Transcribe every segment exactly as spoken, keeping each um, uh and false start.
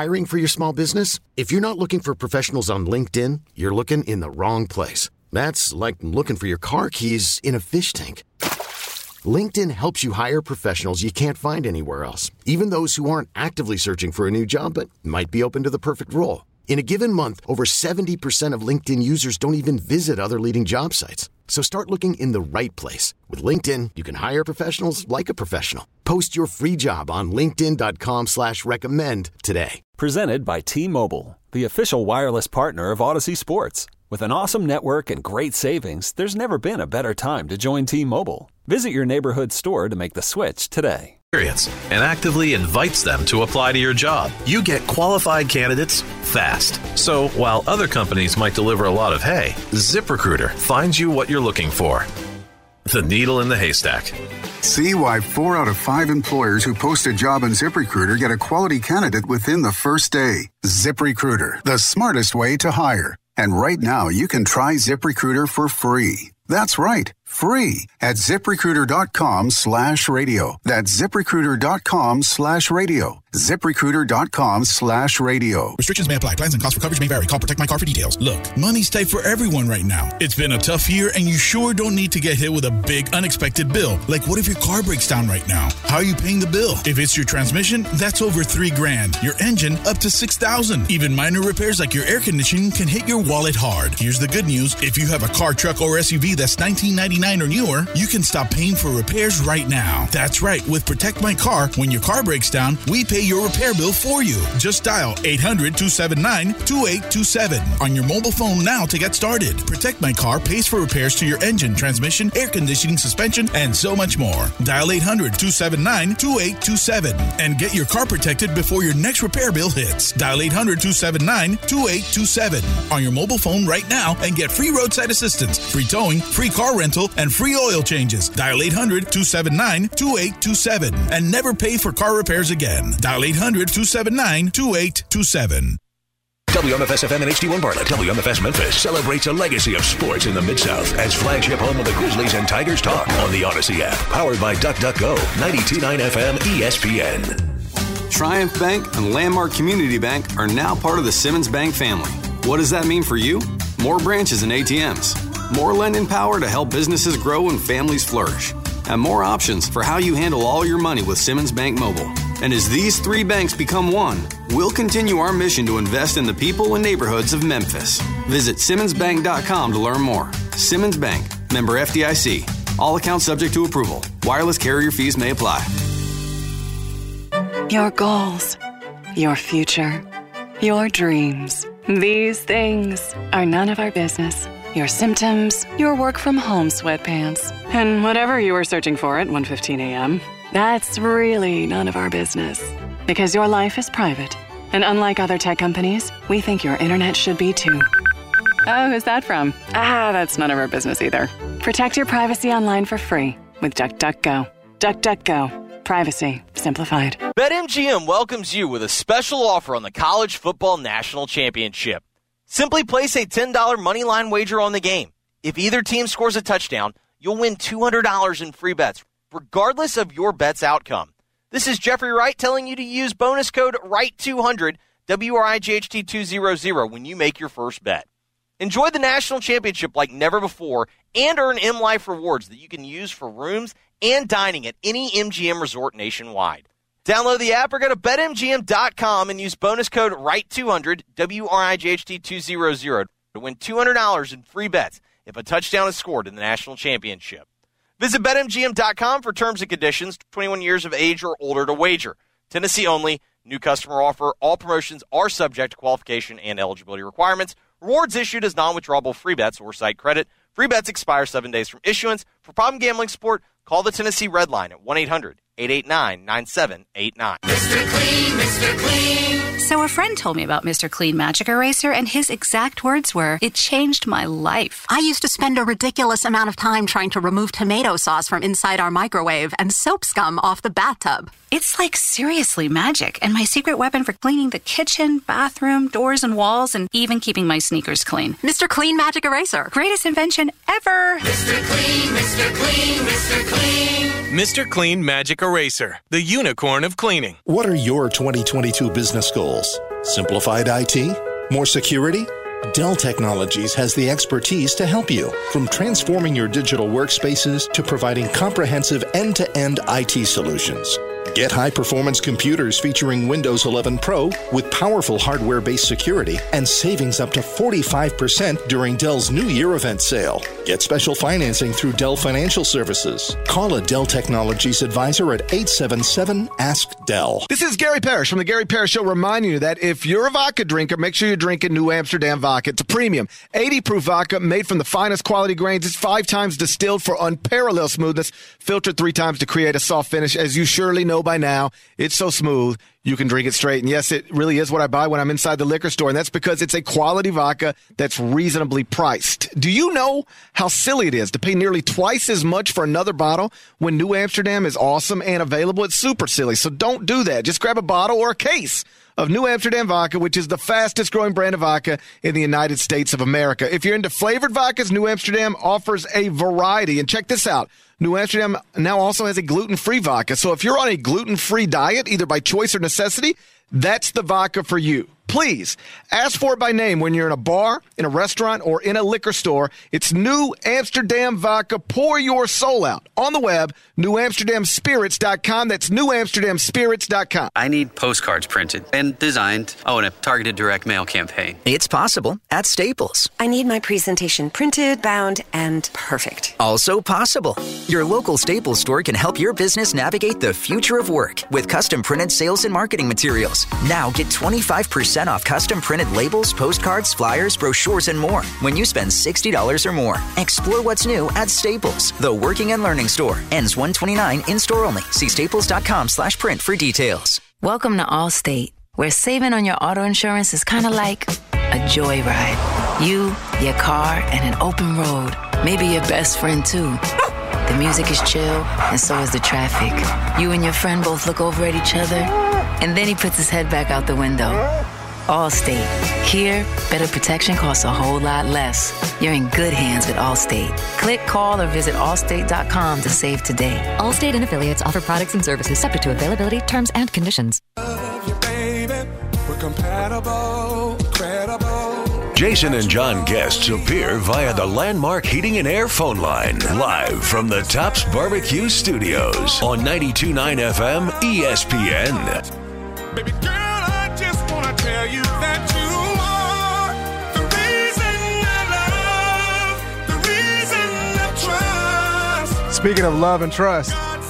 Hiring for your small business? If you're not looking for professionals on LinkedIn, you're looking in the wrong place. That's like looking for your car keys in a fish tank. LinkedIn helps you hire professionals you can't find anywhere else, even those who aren't actively searching for a new job but might be open to the perfect role. In a given month, over seventy percent of LinkedIn users don't even visit other leading job sites. So start looking in the right place. With LinkedIn, you can hire professionals like a professional. Post your free job on linkedin.com slash recommend today. Presented by T-Mobile, the official wireless partner of Odyssey Sports. With an awesome network and great savings, there's never been a better time to join T-Mobile. Visit your neighborhood store to make the switch today. And actively invites them to apply to your job. You get qualified candidates fast. So while other companies might deliver a lot of hay, ZipRecruiter finds you what you're looking for. The needle in the haystack. See why four out of five employers who post a job on ZipRecruiter get a quality candidate within the first day. ZipRecruiter, the smartest way to hire. And right now, you can try ZipRecruiter for free. That's right, free at ZipRecruiter.com slash radio. That's ZipRecruiter.com slash radio. ZipRecruiter.com slash radio. Restrictions may apply. Plans and costs for coverage may vary. Call Protect My Car for details. Look, money's tight for everyone right now. It's been a tough year, and you sure don't need to get hit with a big unexpected bill. Like, what if your car breaks down right now? How are you paying the bill? If it's your transmission, that's over three grand. Your engine, up to six thousand. Even minor repairs like your air conditioning can hit your wallet hard. Here's the good news. If you have a car, truck, or S U V that's nineteen ninety-nine or newer, you can stop paying for repairs right now. That's right. With Protect My Car, when your car breaks down, we pay your repair bill for you. Just dial eight hundred, two seven nine, two eight two seven on your mobile phone now to get started. Protect My Car pays for repairs to your engine, transmission, air conditioning, suspension, and so much more. Dial eight hundred, two seven nine, two eight two seven and get your car protected before your next repair bill hits. Dial eight hundred, two seven nine, two eight two seven on your mobile phone right now and get free roadside assistance, free towing, free car rental, and free oil changes. Dial eight hundred, two seven nine, two eight two seven and never pay for car repairs again. Dial eight hundred, two seven nine, two eight two seven. W M F S F M and H D one Bartlett. W M F S Memphis celebrates a legacy of sports in the Mid-South as flagship home of the Grizzlies and Tigers talk on the Odyssey app. Powered by DuckDuckGo, ninety-two point nine F M E S P N. Triumph Bank and Landmark Community Bank are now part of the Simmons Bank family. What does that mean for you? More branches and A T Ms. More lending power to help businesses grow and families flourish. And more options for how you handle all your money with Simmons Bank Mobile. And as these three banks become one, we'll continue our mission to invest in the people and neighborhoods of Memphis. Visit Simmons Bank dot com to learn more. Simmons Bank, member F D I C. All accounts subject to approval. Wireless carrier fees may apply. Your goals, your future, your dreams. These things are none of our business. Your symptoms, your work from home sweatpants, and whatever you were searching for at one fifteen a.m. That's really none of our business. Because your life is private. And unlike other tech companies, we think your internet should be too. Oh, who's that from? Ah, that's none of our business either. Protect your privacy online for free with DuckDuckGo. DuckDuckGo. Privacy simplified. BetMGM welcomes you with a special offer on the College Football National Championship. Simply place a ten dollars moneyline wager on the game. If either team scores a touchdown, you'll win two hundred dollars in free bets, regardless of your bet's outcome. This is Jeffrey Wright telling you to use bonus code R I G H T two hundred, W R I G H T two hundred, when you make your first bet. Enjoy the national championship like never before and earn M Life rewards that you can use for rooms and dining at any M G M resort nationwide. Download the app or go to Bet M G M dot com and use bonus code R I G H T two hundred, W R I G H T two hundred, to win two hundred dollars in free bets if a touchdown is scored in the national championship. Visit Bet M G M dot com for terms and conditions. twenty-one years of age or older to wager. Tennessee only. New customer offer. All promotions are subject to qualification and eligibility requirements. Rewards issued as non-withdrawable free bets or site credit. Free bets expire seven days from issuance. For problem gambling support, call the Tennessee Red Line at one eight hundred, eight eight nine, nine seven eight nine. Mister Clean, Mister Clean. So a friend told me about Mister Clean Magic Eraser, and his exact words were, "It changed my life." I used to spend a ridiculous amount of time trying to remove tomato sauce from inside our microwave and soap scum off the bathtub. It's like seriously magic, and my secret weapon for cleaning the kitchen, bathroom, doors, and walls, and even keeping my sneakers clean. Mister Clean Magic Eraser. Greatest invention ever. Mister Clean, Mister Clean, Mister Clean. Mister Clean Magic Eraser, the unicorn of cleaning. What are your twenty twenty-two business goals? Simplified I T? More security? Dell Technologies has the expertise to help you, from transforming your digital workspaces to providing comprehensive end-to-end I T solutions. Get high-performance computers featuring Windows eleven Pro with powerful hardware-based security and savings up to forty-five percent during Dell's New Year event sale. Get special financing through Dell Financial Services. Call a Dell Technologies advisor at eight seven seven, ask Dell. This is Gary Parrish from the Gary Parrish Show reminding you that if you're a vodka drinker, make sure you're drinking New Amsterdam vodka. It's a premium eighty proof vodka made from the finest quality grains. It's five times distilled for unparalleled smoothness, filtered three times to create a soft finish. As you surely know by now, it's so smooth you can drink it straight. And yes, it really is what I buy when I'm inside the liquor store, and that's because it's a quality vodka that's reasonably priced. Do you know how silly it is to pay nearly twice as much for another bottle when New Amsterdam is awesome and available? It's super silly, so don't do that. Just grab a bottle or a case of New Amsterdam vodka, which is the fastest growing brand of vodka in the United States of America. If you're into flavored vodkas, New Amsterdam offers a variety. And check this out. New Amsterdam now also has a gluten-free vodka. So if you're on a gluten-free diet, either by choice or necessity, that's the vodka for you. Please ask for it by name when you're in a bar, in a restaurant, or in a liquor store. It's New Amsterdam Vodka. Pour your soul out. On the web, new amsterdam spirits dot com. That's new amsterdam spirits dot com. I need postcards printed and designed. Oh, and a targeted direct mail campaign. It's possible at Staples. I need my presentation printed, bound, and perfect. Also possible. Your local Staples store can help your business navigate the future of work with custom printed sales and marketing materials. Now get twenty-five percent off custom printed labels, postcards, flyers, brochures, and more when you spend sixty dollars or more. Explore what's new at Staples, the working and learning store. Ends one twenty-nine, in-store only. See staples.com slash print for details. Welcome to Allstate, where saving on your auto insurance is kind of like a joyride. You, your car, and an open road. Maybe your best friend, too. The music is chill, and so is the traffic. You and your friend both look over at each other, and then he puts his head back out the window. Allstate. Here, better protection costs a whole lot less. You're in good hands with Allstate. Click, call, or visit allstate dot com to save today. Allstate and affiliates offer products and services subject to availability, terms, and conditions. Love you, baby. We're compatible, credible. Jason and John guests appear via the Landmark Heating and Air phone line, live from the Tops Barbecue Studios on ninety-two point nine F M E S P N. Baby girl, I just want to tell you that you are the reason I love, the reason I trust. Speaking of love and trust,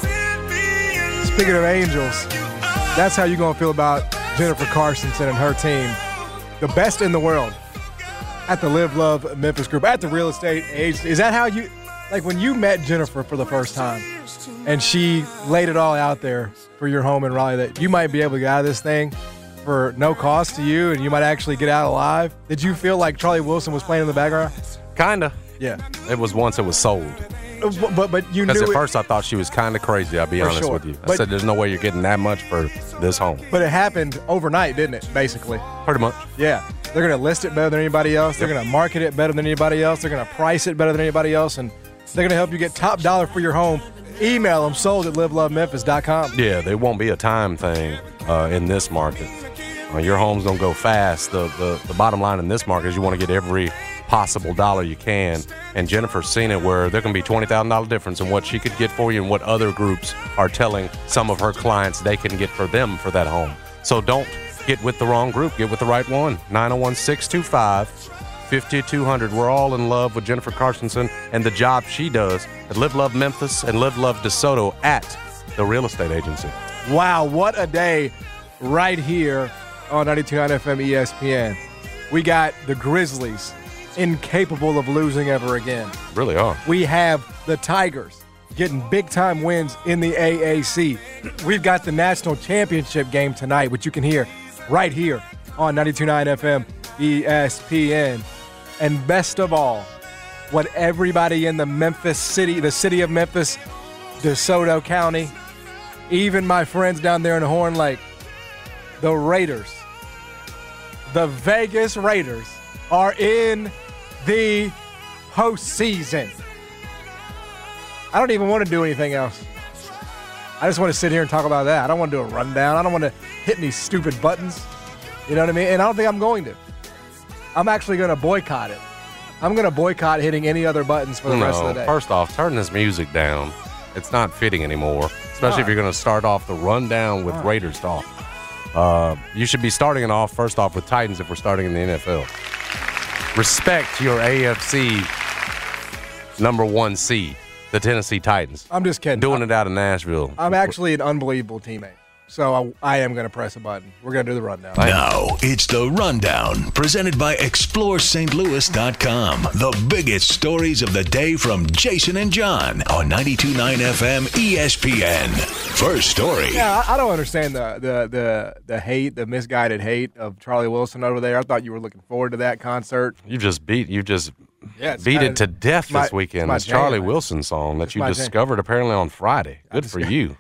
speaking of angels, that's how you're going to feel about Jennifer Carstensen and her team. The best in the world at the Live Love Memphis Group, at the real estate agency. Is that how you, like when you met Jennifer for the first time and she laid it all out there for your home in Raleigh that you might be able to get out of this thing for no cost to you and you might actually get out alive? Did you feel like Charlie Wilson was playing in the background? Kinda. Yeah. It was once it was sold. But but, but you knew Because at it, first I thought she was kind of crazy, I'll be For honest sure. with you. I But- said there's no way you're getting that much for this home. But it happened overnight, didn't it, basically? Pretty much. Yeah. They're going to list it better than anybody else. They're Yep. going to market it better than anybody else. They're going to price it better than anybody else. And they're going to help you get top dollar for your home. Email them, sold at live love memphis dot com. Yeah, there won't be a time thing uh, in this market. Uh, your home's going to go fast. The, the the bottom line in this market is you want to get every possible dollar you can. And Jennifer's seen it where there can be twenty thousand dollars difference in what she could get for you and what other groups are telling some of her clients they can get for them for that home. So don't get with the wrong group. Get with the right one. nine oh one, six two five, five two zero zero. We're all in love with Jennifer Carstensen and the job she does at Live Love Memphis and Live Love DeSoto at the real estate agency. Wow, what a day right here on ninety-two point nine F M E S P N. We got the Grizzlies, incapable of losing ever again. Really are. We have the Tigers getting big-time wins in the A A C. We've got the national championship game tonight, which you can hear right here on ninety-two point nine F M E S P N. And best of all, what everybody in the Memphis city, the city of Memphis, DeSoto County, even my friends down there in Horn Lake, the Raiders, the Vegas Raiders are in the postseason. I don't even want to do anything else. I just want to sit here and talk about that. I don't want to do a rundown. I don't want to hit any stupid buttons. You know what I mean? And I don't think I'm going to. I'm actually going to boycott it. I'm going to boycott hitting any other buttons for the no, rest of the day. First off, turn this music down. It's not fitting anymore, especially Why? if you're going to start off the rundown with Why? Raiders talk. Uh, you should be starting it off, first off, with Titans if we're starting in the N F L. Respect your A F C number one seed, the Tennessee Titans. I'm just kidding. Doing it out of Nashville. I'm actually an unbelievable teammate. So I, I am going to press a button. We're going to do the rundown. Now, it's the Rundown, presented by explore st louis dot com. The biggest stories of the day from Jason and John on ninety-two point nine F M E S P N. First story. Yeah, I, I don't understand the, the the the hate, the misguided hate of Charlie Wilson over there. I thought you were looking forward to that concert. You just beat you just Yeah, it's beat kinda- it to death my- this weekend. it's my This Charlie jam. Wilson song that It's you my jam. discovered apparently on Friday. Good for you.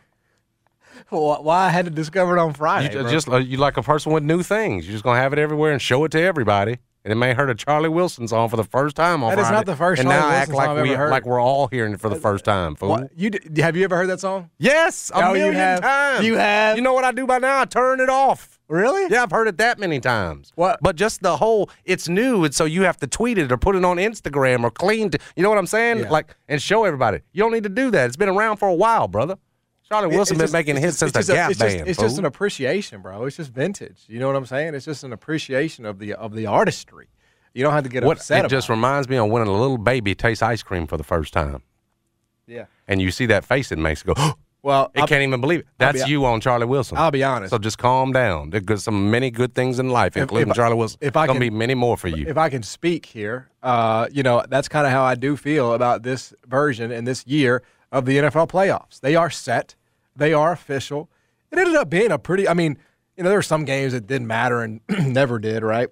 Well, why I had to discover it on You Friday? ju- bro. just uh, you like a person with new things. You're just gonna have it everywhere and show it to everybody. And it may heard a Charlie Wilson song for the first time on That is Friday. not the first and Charlie now Wilson act like song I've we ever heard. like we're all hearing it for the first time. Fool. What? You d- have you ever heard that song? Yes, a Oh, you million have? times. You have? You know what I do by now? I turn it off. Really? Yeah, I've heard it that many times. What? But just the whole, it's new, and so you have to tweet it or put it on Instagram or clean. To, you know what I'm saying? Yeah. Like, and show everybody. You don't need to do that. It's been around for a while, brother. Charlie It- Wilson it's been just- making it's hits just- since the it's just a- Gap it's just- Band. It's just fool. an appreciation, bro. It's just vintage. You know what I'm saying? It's just an appreciation of the of the artistry. You don't have to get What upset it just about reminds me of when a little baby tastes ice cream for the first time, it. Yeah. and you see that face it makes it go. Well, it I'll- can't even believe it. I'll That's be- you on Charlie Wilson. I'll be honest. So just calm down. There's some many good things in life, If- including if I- Charlie Wilson. if I gonna can- be many more for you. If I can speak here, uh, you know, that's kind of how I do feel about this version and this year of the N F L playoffs. They are set. They are official. It ended up being a pretty, I mean, you know, there were some games that didn't matter and never did, right?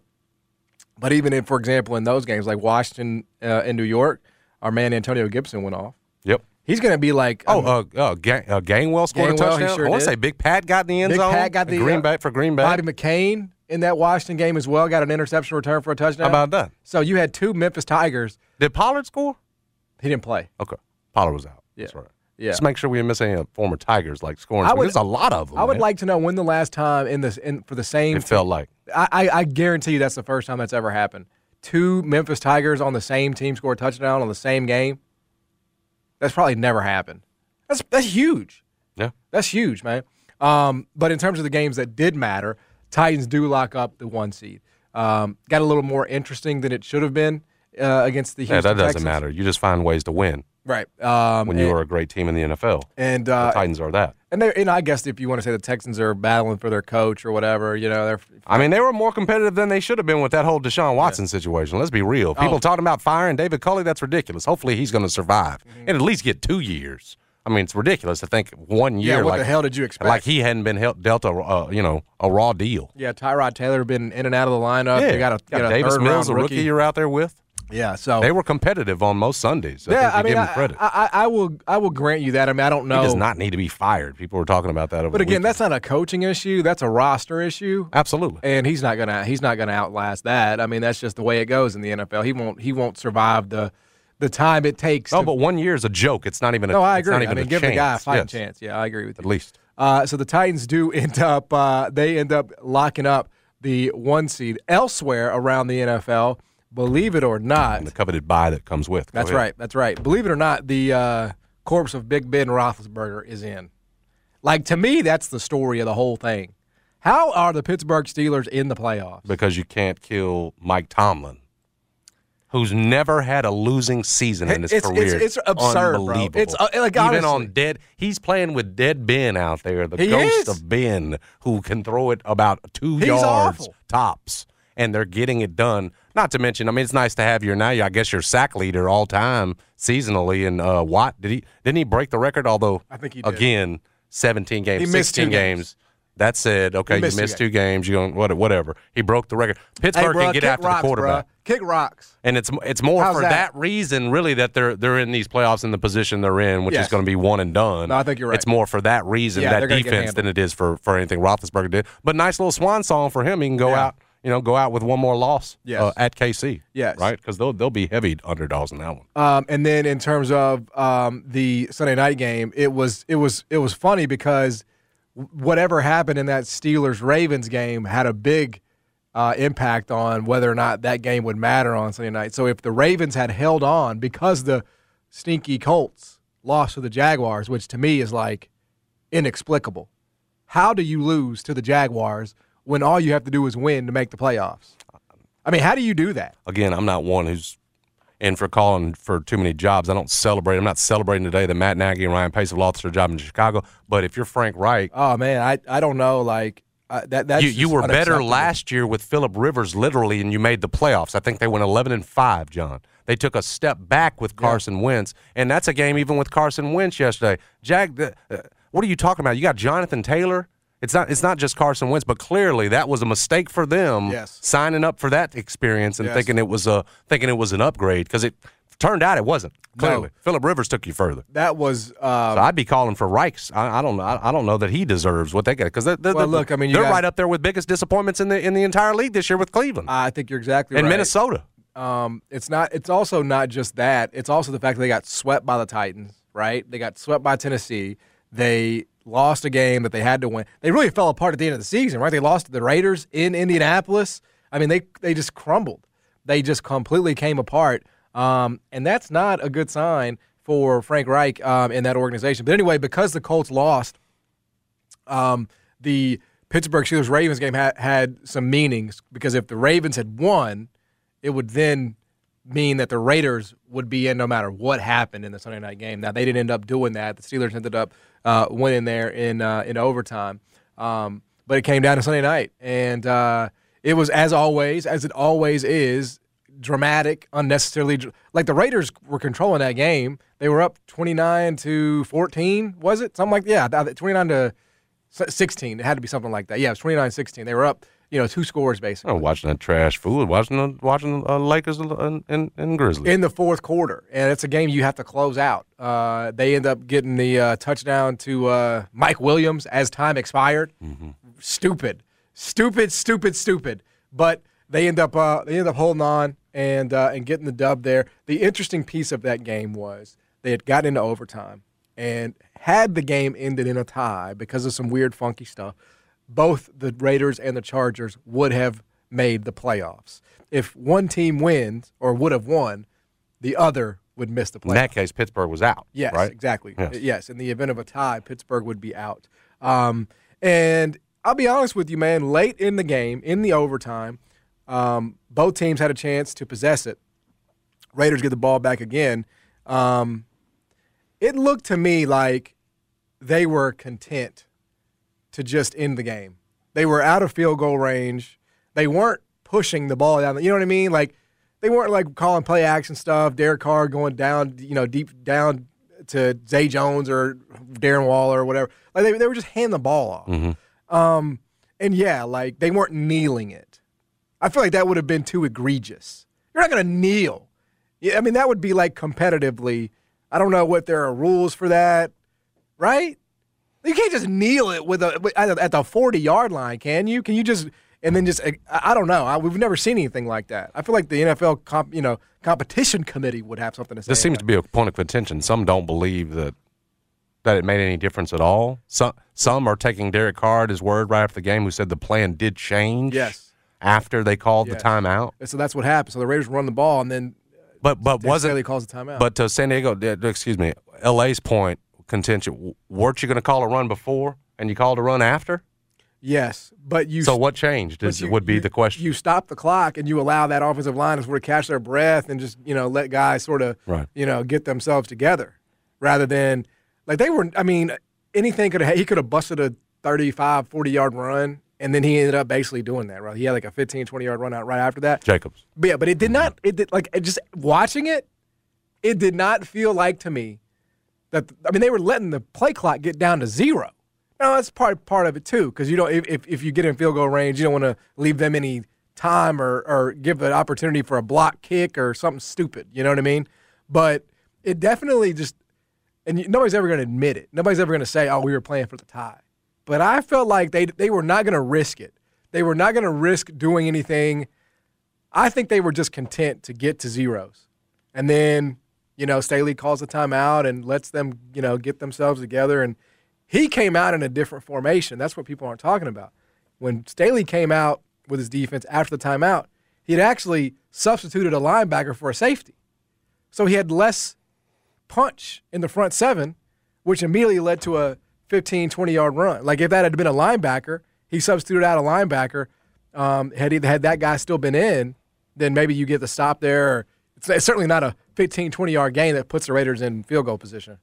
But even if, for example, in those games like Washington uh, and New York, our man Antonio Gibson went off. Yep. He's going to be like, Oh, um, uh, uh, Gang, uh, Gainwell scored Gainwell, a he touchdown. sure I want did. to say Big Pat got in the end Big zone. Pat got the Green uh, Bay for Green Bay. Bobby McCain in that Washington game as well got an interception return for a touchdown. How about that? So you had two Memphis Tigers. Did Pollard score? He didn't play. Okay, Pollard was out. Yeah. That's right. Yeah. Just make sure we didn't miss any former Tigers like scoring. I would- There's a lot of them. I would man. like to know when the last time in this in for the same. It felt like. I, I, I guarantee you that's the first time that's ever happened. Two Memphis Tigers on the same team score a touchdown on the same game. That's probably never happened. That's that's huge. Yeah. That's huge, man. Um, but in terms of the games that did matter, Titans do lock up the one seed. Um, got a little more interesting than it should have been uh, against the Yeah, Houston that doesn't Texans. matter. You just find ways to win Right. Um, when you and, are a great team in the N F L. and the uh, Titans are that. and they and I guess if you want to say the Texans are battling for their coach or whatever, you know, they're I mean, they were more competitive than they should have been with that whole Deshaun Watson situation. Let's be real. People Oh. talking about firing David Culley, that's ridiculous. Hopefully he's going to survive Mm-hmm. and at least get two years. I mean, it's ridiculous to think one year. Yeah, what like, the hell did you expect? Like he hadn't been hel- dealt a, uh, you know, a raw deal. Yeah, Tyrod Taylor been in and out of the lineup. Yeah, You got a, got got a Davis third Mills, round a rookie rookie. you're out there with. Yeah, so They were competitive on most Sundays. I yeah, think I you mean, give I, him credit. I, I, I will I will grant you that. I mean, I don't know. He does not need to be fired. People were talking about that over But the again, weekend. that's not a coaching issue. That's a roster issue. Absolutely. And he's not gonna he's not gonna outlast that. I mean, that's just the way it goes in the N F L. He won't he won't survive the the time it takes. No, to, but one year is a joke. It's not even a no, I it's agree. not even I mean, a give the guy a chance. fighting Yes, chance. Yeah, I agree with you. At least. Uh, so the Titans do end up uh, they end up locking up the one seed elsewhere around the N F L. Believe it or not, And the coveted bye that comes with. Go that's ahead. right. That's right. Believe it or not, the uh, corpse of Big Ben Roethlisberger is in. Like, to me, that's the story of the whole thing. How are the Pittsburgh Steelers in the playoffs? Because you can't kill Mike Tomlin, who's never had a losing season in his It's- career. it's- it's absurd, bro. Unbelievable. It's, uh, like, Even honestly. on dead, he's playing with dead Ben out there, the He ghost is. of Ben, who can throw it about two He's yards awful. tops, and they're getting it done. Not to mention, I mean, it's nice to have your now. I guess your sack leader all time seasonally, and uh, Watt did he didn't he break the record? Although I think he did. again, seventeen games, He missed sixteen two games. games. That said, okay, He you missed missed, two two games. You don't what- whatever. He broke the record. Hey, Pittsburgh bro, can get kick after rocks, the quarterback. Bro. Kick rocks. And it's it's more How's for that? that? reason, really, that they're they're in these playoffs in the position they're in, which Yes. is going to be one and done. No, I think you're right. It's more for that reason, Yeah, that they're gonna get defense, handled. than it is for, for anything Roethlisberger did. But nice little swan song for him. He can go Yeah. out, you know, go out with one more loss Yes. uh, at K C. Yes. right, because they'll they'll be heavy underdogs in that one. Um, and then in terms of um, the Sunday night game, it was it was it was funny because whatever happened in that Steelers Ravens game had a big uh, impact on whether or not that game would matter on Sunday night. So if the Ravens had held on because the stinky Colts lost to the Jaguars, which to me is like inexplicable, how do you lose to the Jaguars when all you have to do is win to make the playoffs? I mean, how do you do that? Again, I'm not one who's in for calling for too many jobs. I don't celebrate. I'm not celebrating today that Matt Nagy and Ryan Pace have lost their job in Chicago. But if you're Frank Reich, oh man, I I don't know. Like uh, that. That's you, you were better unacceptable. last year with Phillip Rivers, literally, and you made the playoffs. I think they went eleven and five. John, they took a step back with Carson yeah. Wentz, and that's a game even with Carson Wentz yesterday. Jag, the, uh, what are you talking about? You got Jonathan Taylor. It's not. It's not just Carson Wentz, but clearly that was a mistake for them yes. signing up for that experience and yes. thinking it was a thinking it was an upgrade because it turned out it wasn't. Clearly, no. Phillip Rivers took you further. That was. Uh, so I'd be calling for Reichs. I, I don't know. I, I don't know that he deserves what they get because they're, they're, well, look, I mean, they're guys, right up there with biggest disappointments in the in the entire league this year with Cleveland. I think you're exactly and right. And Minnesota. Um, it's not. It's also not just that. It's also the fact that they got swept by the Titans. Right? They got swept by Tennessee. They lost a game that they had to win. They really fell apart at the end of the season, right? They lost to the Raiders in Indianapolis. I mean, they they just crumbled. They just completely came apart, um, and that's not a good sign for Frank Reich um, in that organization. But anyway, because the Colts lost, um, the Pittsburgh Steelers-Ravens game had, had some meanings because if the Ravens had won, it would then mean that the Raiders would be in no matter what happened in the Sunday night game. Now, they didn't end up doing that. The Steelers ended up uh, winning there in uh, in overtime. Um, but it came down to Sunday night. And uh, it was, as always, as it always is, dramatic, unnecessarily. Like the Raiders were controlling that game. They were up twenty-nine to fourteen, was it? Something like that. Yeah, twenty-nine to sixteen. It had to be something like that. Yeah, it was twenty-nine sixteen. They were up. You know, two scores basically. Oh, watching that trash food, watching the, watching uh, Lakers and, and, and Grizzlies in the fourth quarter, and it's a game you have to close out. Uh, they end up getting the uh, touchdown to uh, Mike Williams as time expired. Mm-hmm. Stupid, stupid, stupid, stupid. But they end up uh, they end up holding on and uh, and getting the dub there. The interesting piece of that game was they had gotten into overtime, and had the game ended in a tie because of some weird, funky stuff, both the Raiders and the Chargers would have made the playoffs. If one team wins or would have won, the other would miss the playoffs. In that case, Pittsburgh was out. Yes, right? exactly. Yes. yes, in the event of a tie, Pittsburgh would be out. Um, and I'll be honest with you, man, late in the game, in the overtime, um, both teams had a chance to possess it. Raiders get the ball back again. Um, it looked to me like they were content to just end the game. They were out of field goal range. They weren't pushing the ball down. You know what I mean? Like, they weren't, like, calling play action stuff, Derek Carr going down, you know, deep down to Zay Jones or Darren Waller or whatever. Like, they, they were just handing the ball off. Mm-hmm. Um, and, yeah, like, they weren't kneeling it. I feel like that would have been too egregious. You're not going to kneel. Yeah, I mean, that would be, like, competitively. I don't know what there are rules for that, right? You can't just kneel it with a at the forty-yard line, can you? Can you just and then just I don't know. I, we've never seen anything like that. I feel like the N F L comp, you know competition committee would have something to say. This seems to be a point of contention. Some don't believe that that it made any difference at all. Some some are taking Derek Carr at his word right after the game, who said the plan did change. Yes. After they called yes. the timeout. So that's what happened. So the Raiders run the ball and then. But but wasn't Staley calls the timeout. But to San Diego, excuse me, L A's point. Contention. Weren't you going to call a run before, and you called a run after? Yes, but you. So what changed? Is, you, would be you, the question. You stop the clock and you allow that offensive line to sort of catch their breath and just you know let guys sort of right. you know get themselves together, rather than like they were. I mean, anything could have. He could have busted a thirty-five, forty-yard run, and then he ended up basically doing that. Right, he had like a fifteen, twenty-yard run out right after that. Jacobs. But yeah, but it did not. It did like it just watching it. It did not feel like to me. That I mean, they were letting the play clock get down to zero. Now that's part part of it too, because you don't if if you get in field goal range, you don't want to leave them any time or or give an opportunity for a block kick or something stupid. You know what I mean? But it definitely just and nobody's ever going to admit it. Nobody's ever going to say, "Oh, we were playing for the tie." But I felt like they they were not going to risk it. They were not going to risk doing anything. I think they were just content to get to zeros, and then. You know, Staley calls a timeout and lets them, you know, get themselves together. And he came out in a different formation. That's what people aren't talking about. When Staley came out, with his defense after the timeout, he had actually substituted a linebacker for a safety. So he had less punch in the front seven, which immediately led to a fifteen, twenty-yard run. Like if that had been a linebacker, he substituted out a linebacker. Um, had, he, had that guy still been in, then maybe you get the stop there. Or it's, it's certainly not a fifteen, twenty-yard gain that puts the Raiders in field goal position.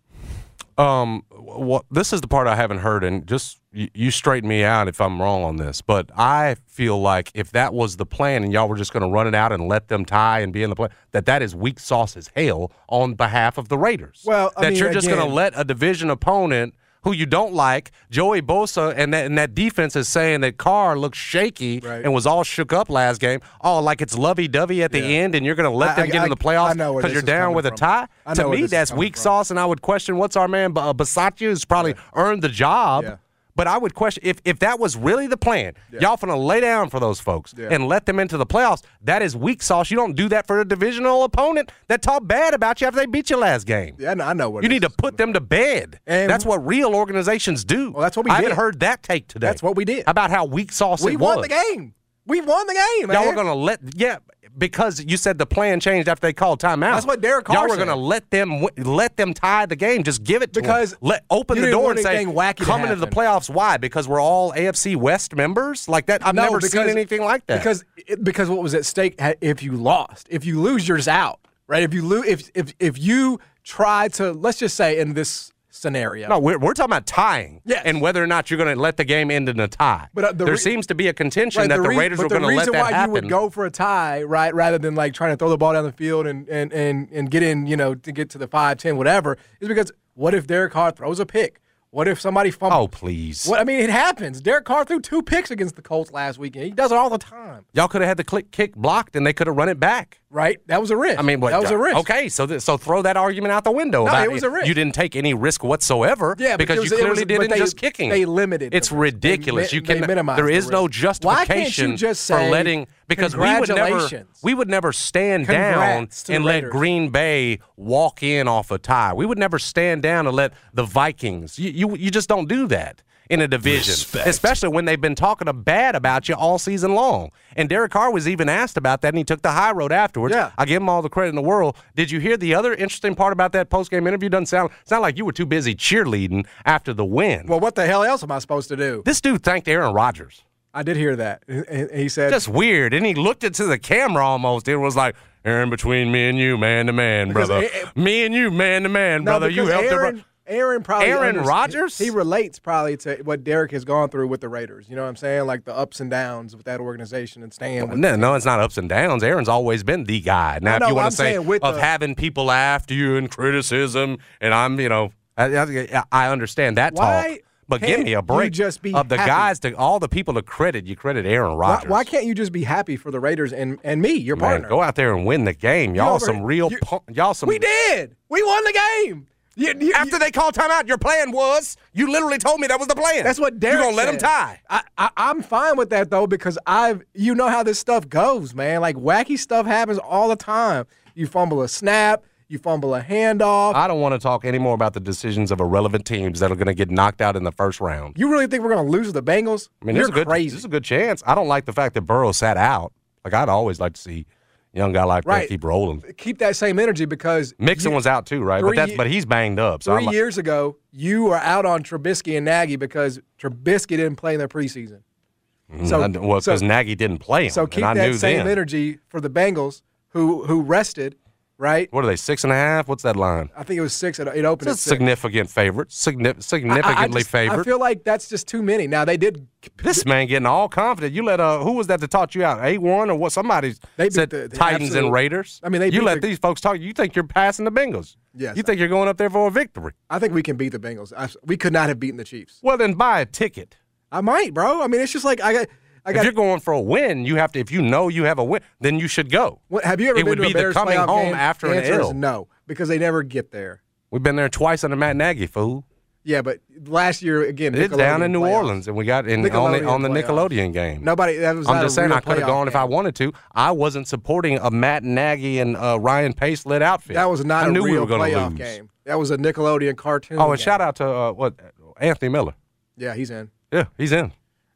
Um, well, this is the part I haven't heard, and just you, you straighten me out if I'm wrong on this. But I feel like if that was the plan, and y'all were just going to run it out and let them tie and be in the play, that that is weak sauce as hell on behalf of the Raiders. Well, I that mean, you're just again, going to let a division opponent who you don't like, Joey Bosa, and that, and that defense is saying that Carr looks shaky right. and was all shook up last game. Oh, like it's lovey-dovey at the yeah. end, and you're going to let I, them I, get I, in the playoffs because you're down with from. a tie? To me, that's weak from. sauce, and I would question what's our man uh, Bisaccia, who's probably yeah. earned the job. Yeah. But I would question if, if that was really the plan, yeah. y'all finna lay down for those folks yeah. and let them into the playoffs. That is weak sauce. You don't do that for a divisional opponent that talked bad about you after they beat you last game. Yeah, I know what you need to put them to bed. And that's what real organizations do. Well, that's what we I did. haven't heard that take today. That's what we did. About how weak sauce we it was. We won the game. We won the game, man. Y'all were going to let – yeah, because you said the plan changed after they called timeout. That's what Derek Carr Y'all were said. going to let them let them tie the game. Just give it to because them. Let, open the door and say, come into the happen. playoffs. Why? Because we're all A F C West members? Like that? I've no, never because, seen anything like that. Because because what was at stake if you lost? If you lose, you're just out, right? If you lose, if if if you try to, let's just say in this scenario. No, we're, we're talking about tying yes. and whether or not you're going to let the game end in a tie. But uh, the there re- seems to be a contention right, that the, the re- Raiders were going to let that happen. The reason why you would go for a tie, right, rather than like trying to throw the ball down the field and, and, and, and get in, you know, to get to the five, ten, whatever, is because what if Derek Carr throws a pick? What if somebody fumbles? Oh, please. What, I mean, it happens. Derek Carr threw two picks against the Colts last weekend. He does it all the time. Y'all could have had the click kick blocked, and they could have run it back. Right? That was a risk. I mean, what, that was a risk. Okay, so th- so throw that argument out the window. No, about it was a risk. You didn't take any risk whatsoever yeah, because was, you clearly was, didn't they, just kicking. They limited It's the ridiculous. They, you can. There is the no justification Why can't you just say, for letting because we would never we would never stand down and let Green Bay walk in off a tie. We would never stand down and let the Vikings. You you, you just don't do that in a division, Respect. Especially when they've been talking bad about you all season long. And Derek Carr was even asked about that, and he took the high road afterwards. Yeah. I give him all the credit in the world. Did you hear the other interesting part about that post-game interview? Doesn't sound sound like you were too busy cheerleading after the win. Well, what the hell else am I supposed to do? This dude thanked Aaron Rodgers. I did hear that. He said... Just weird. And he looked into the camera almost. It was like, Aaron, between me and you, man to man, brother. It, me and you, man to man, no, brother. You helped Aaron, the... Aaron probably Aaron Rodgers? He, he relates probably to what Derek has gone through with the Raiders. You know what I'm saying? Like the ups and downs with that organization and staying with No, no, it's not ups and downs. Aaron's always been the guy. Now, know, if you want I'm to say with of the, having people after you and criticism, and I'm, you know, I, I, I understand that why talk. But give me a break. Just be of the happy? guys, to all the people to credit, you credit Aaron Rodgers. Why, why can't you just be happy for the Raiders and, and me, your Man, partner? go out there and win the game. Y'all over, some real, you, punk, y'all some. We did. We won the game. You, you, After you, they called timeout, your plan was, you literally told me that was the plan. That's what Derek You're going to let said. them tie. I, I, I'm fine with that, though, because I've, you know how this stuff goes, man. Like, wacky stuff happens all the time. You fumble a snap. You fumble a handoff. I don't want to talk anymore about the decisions of irrelevant teams that are going to get knocked out in the first round. You really think we're going to lose to the Bengals? I mean, You're there's a good, crazy. There's a good chance. I don't like the fact that Burrow sat out. Like, I'd always like to see a young guy like right. that keep rolling. Keep that same energy because Mixon you, was out too, right? But that's but he's banged up. So three like, years ago, you were out on Trubisky and Nagy because Trubisky didn't play in their preseason. So, I, well, because so, Nagy didn't play him. So keep and I that knew same then. energy for the Bengals, who who rested. Right? What are they, six and a half? What's that line? I think it was six. It opened it's at six. Significant favorite. Signi- significantly I, I just, favored. I feel like that's just too many. Now, they did. This man getting all confident. You let, uh, who was that that taught you out? A one or what? Somebody they said the, the Titans absolute, and Raiders. I mean, they You let the, these folks talk. You think you're passing the Bengals. Yes. You think you're going up there for a victory. I think we can beat the Bengals. I, we could not have beaten the Chiefs. Well, then buy a ticket. I might, bro. I mean, it's just like I got. I got if you're going for a win, you have to. If you know you have a win, then you should go. What, have you ever it been would to be a Bears the coming playoff home game? after the an answer L. is no, because they never get there. We've been there twice under Matt Nagy, fool. Yeah, but last year again, it's down in New playoffs. Orleans, and we got in on the, on the Nickelodeon game. Nobody. That was. I'm not just a saying real I could have gone game. if I wanted to. I wasn't supporting a Matt Nagy and uh, Ryan Pace led outfit. That was not I a knew real we were gonna playoff lose. game. That was a Nickelodeon cartoon. Oh, and game. shout out to uh, what Anthony Miller. Yeah, he's in. Yeah, he's in.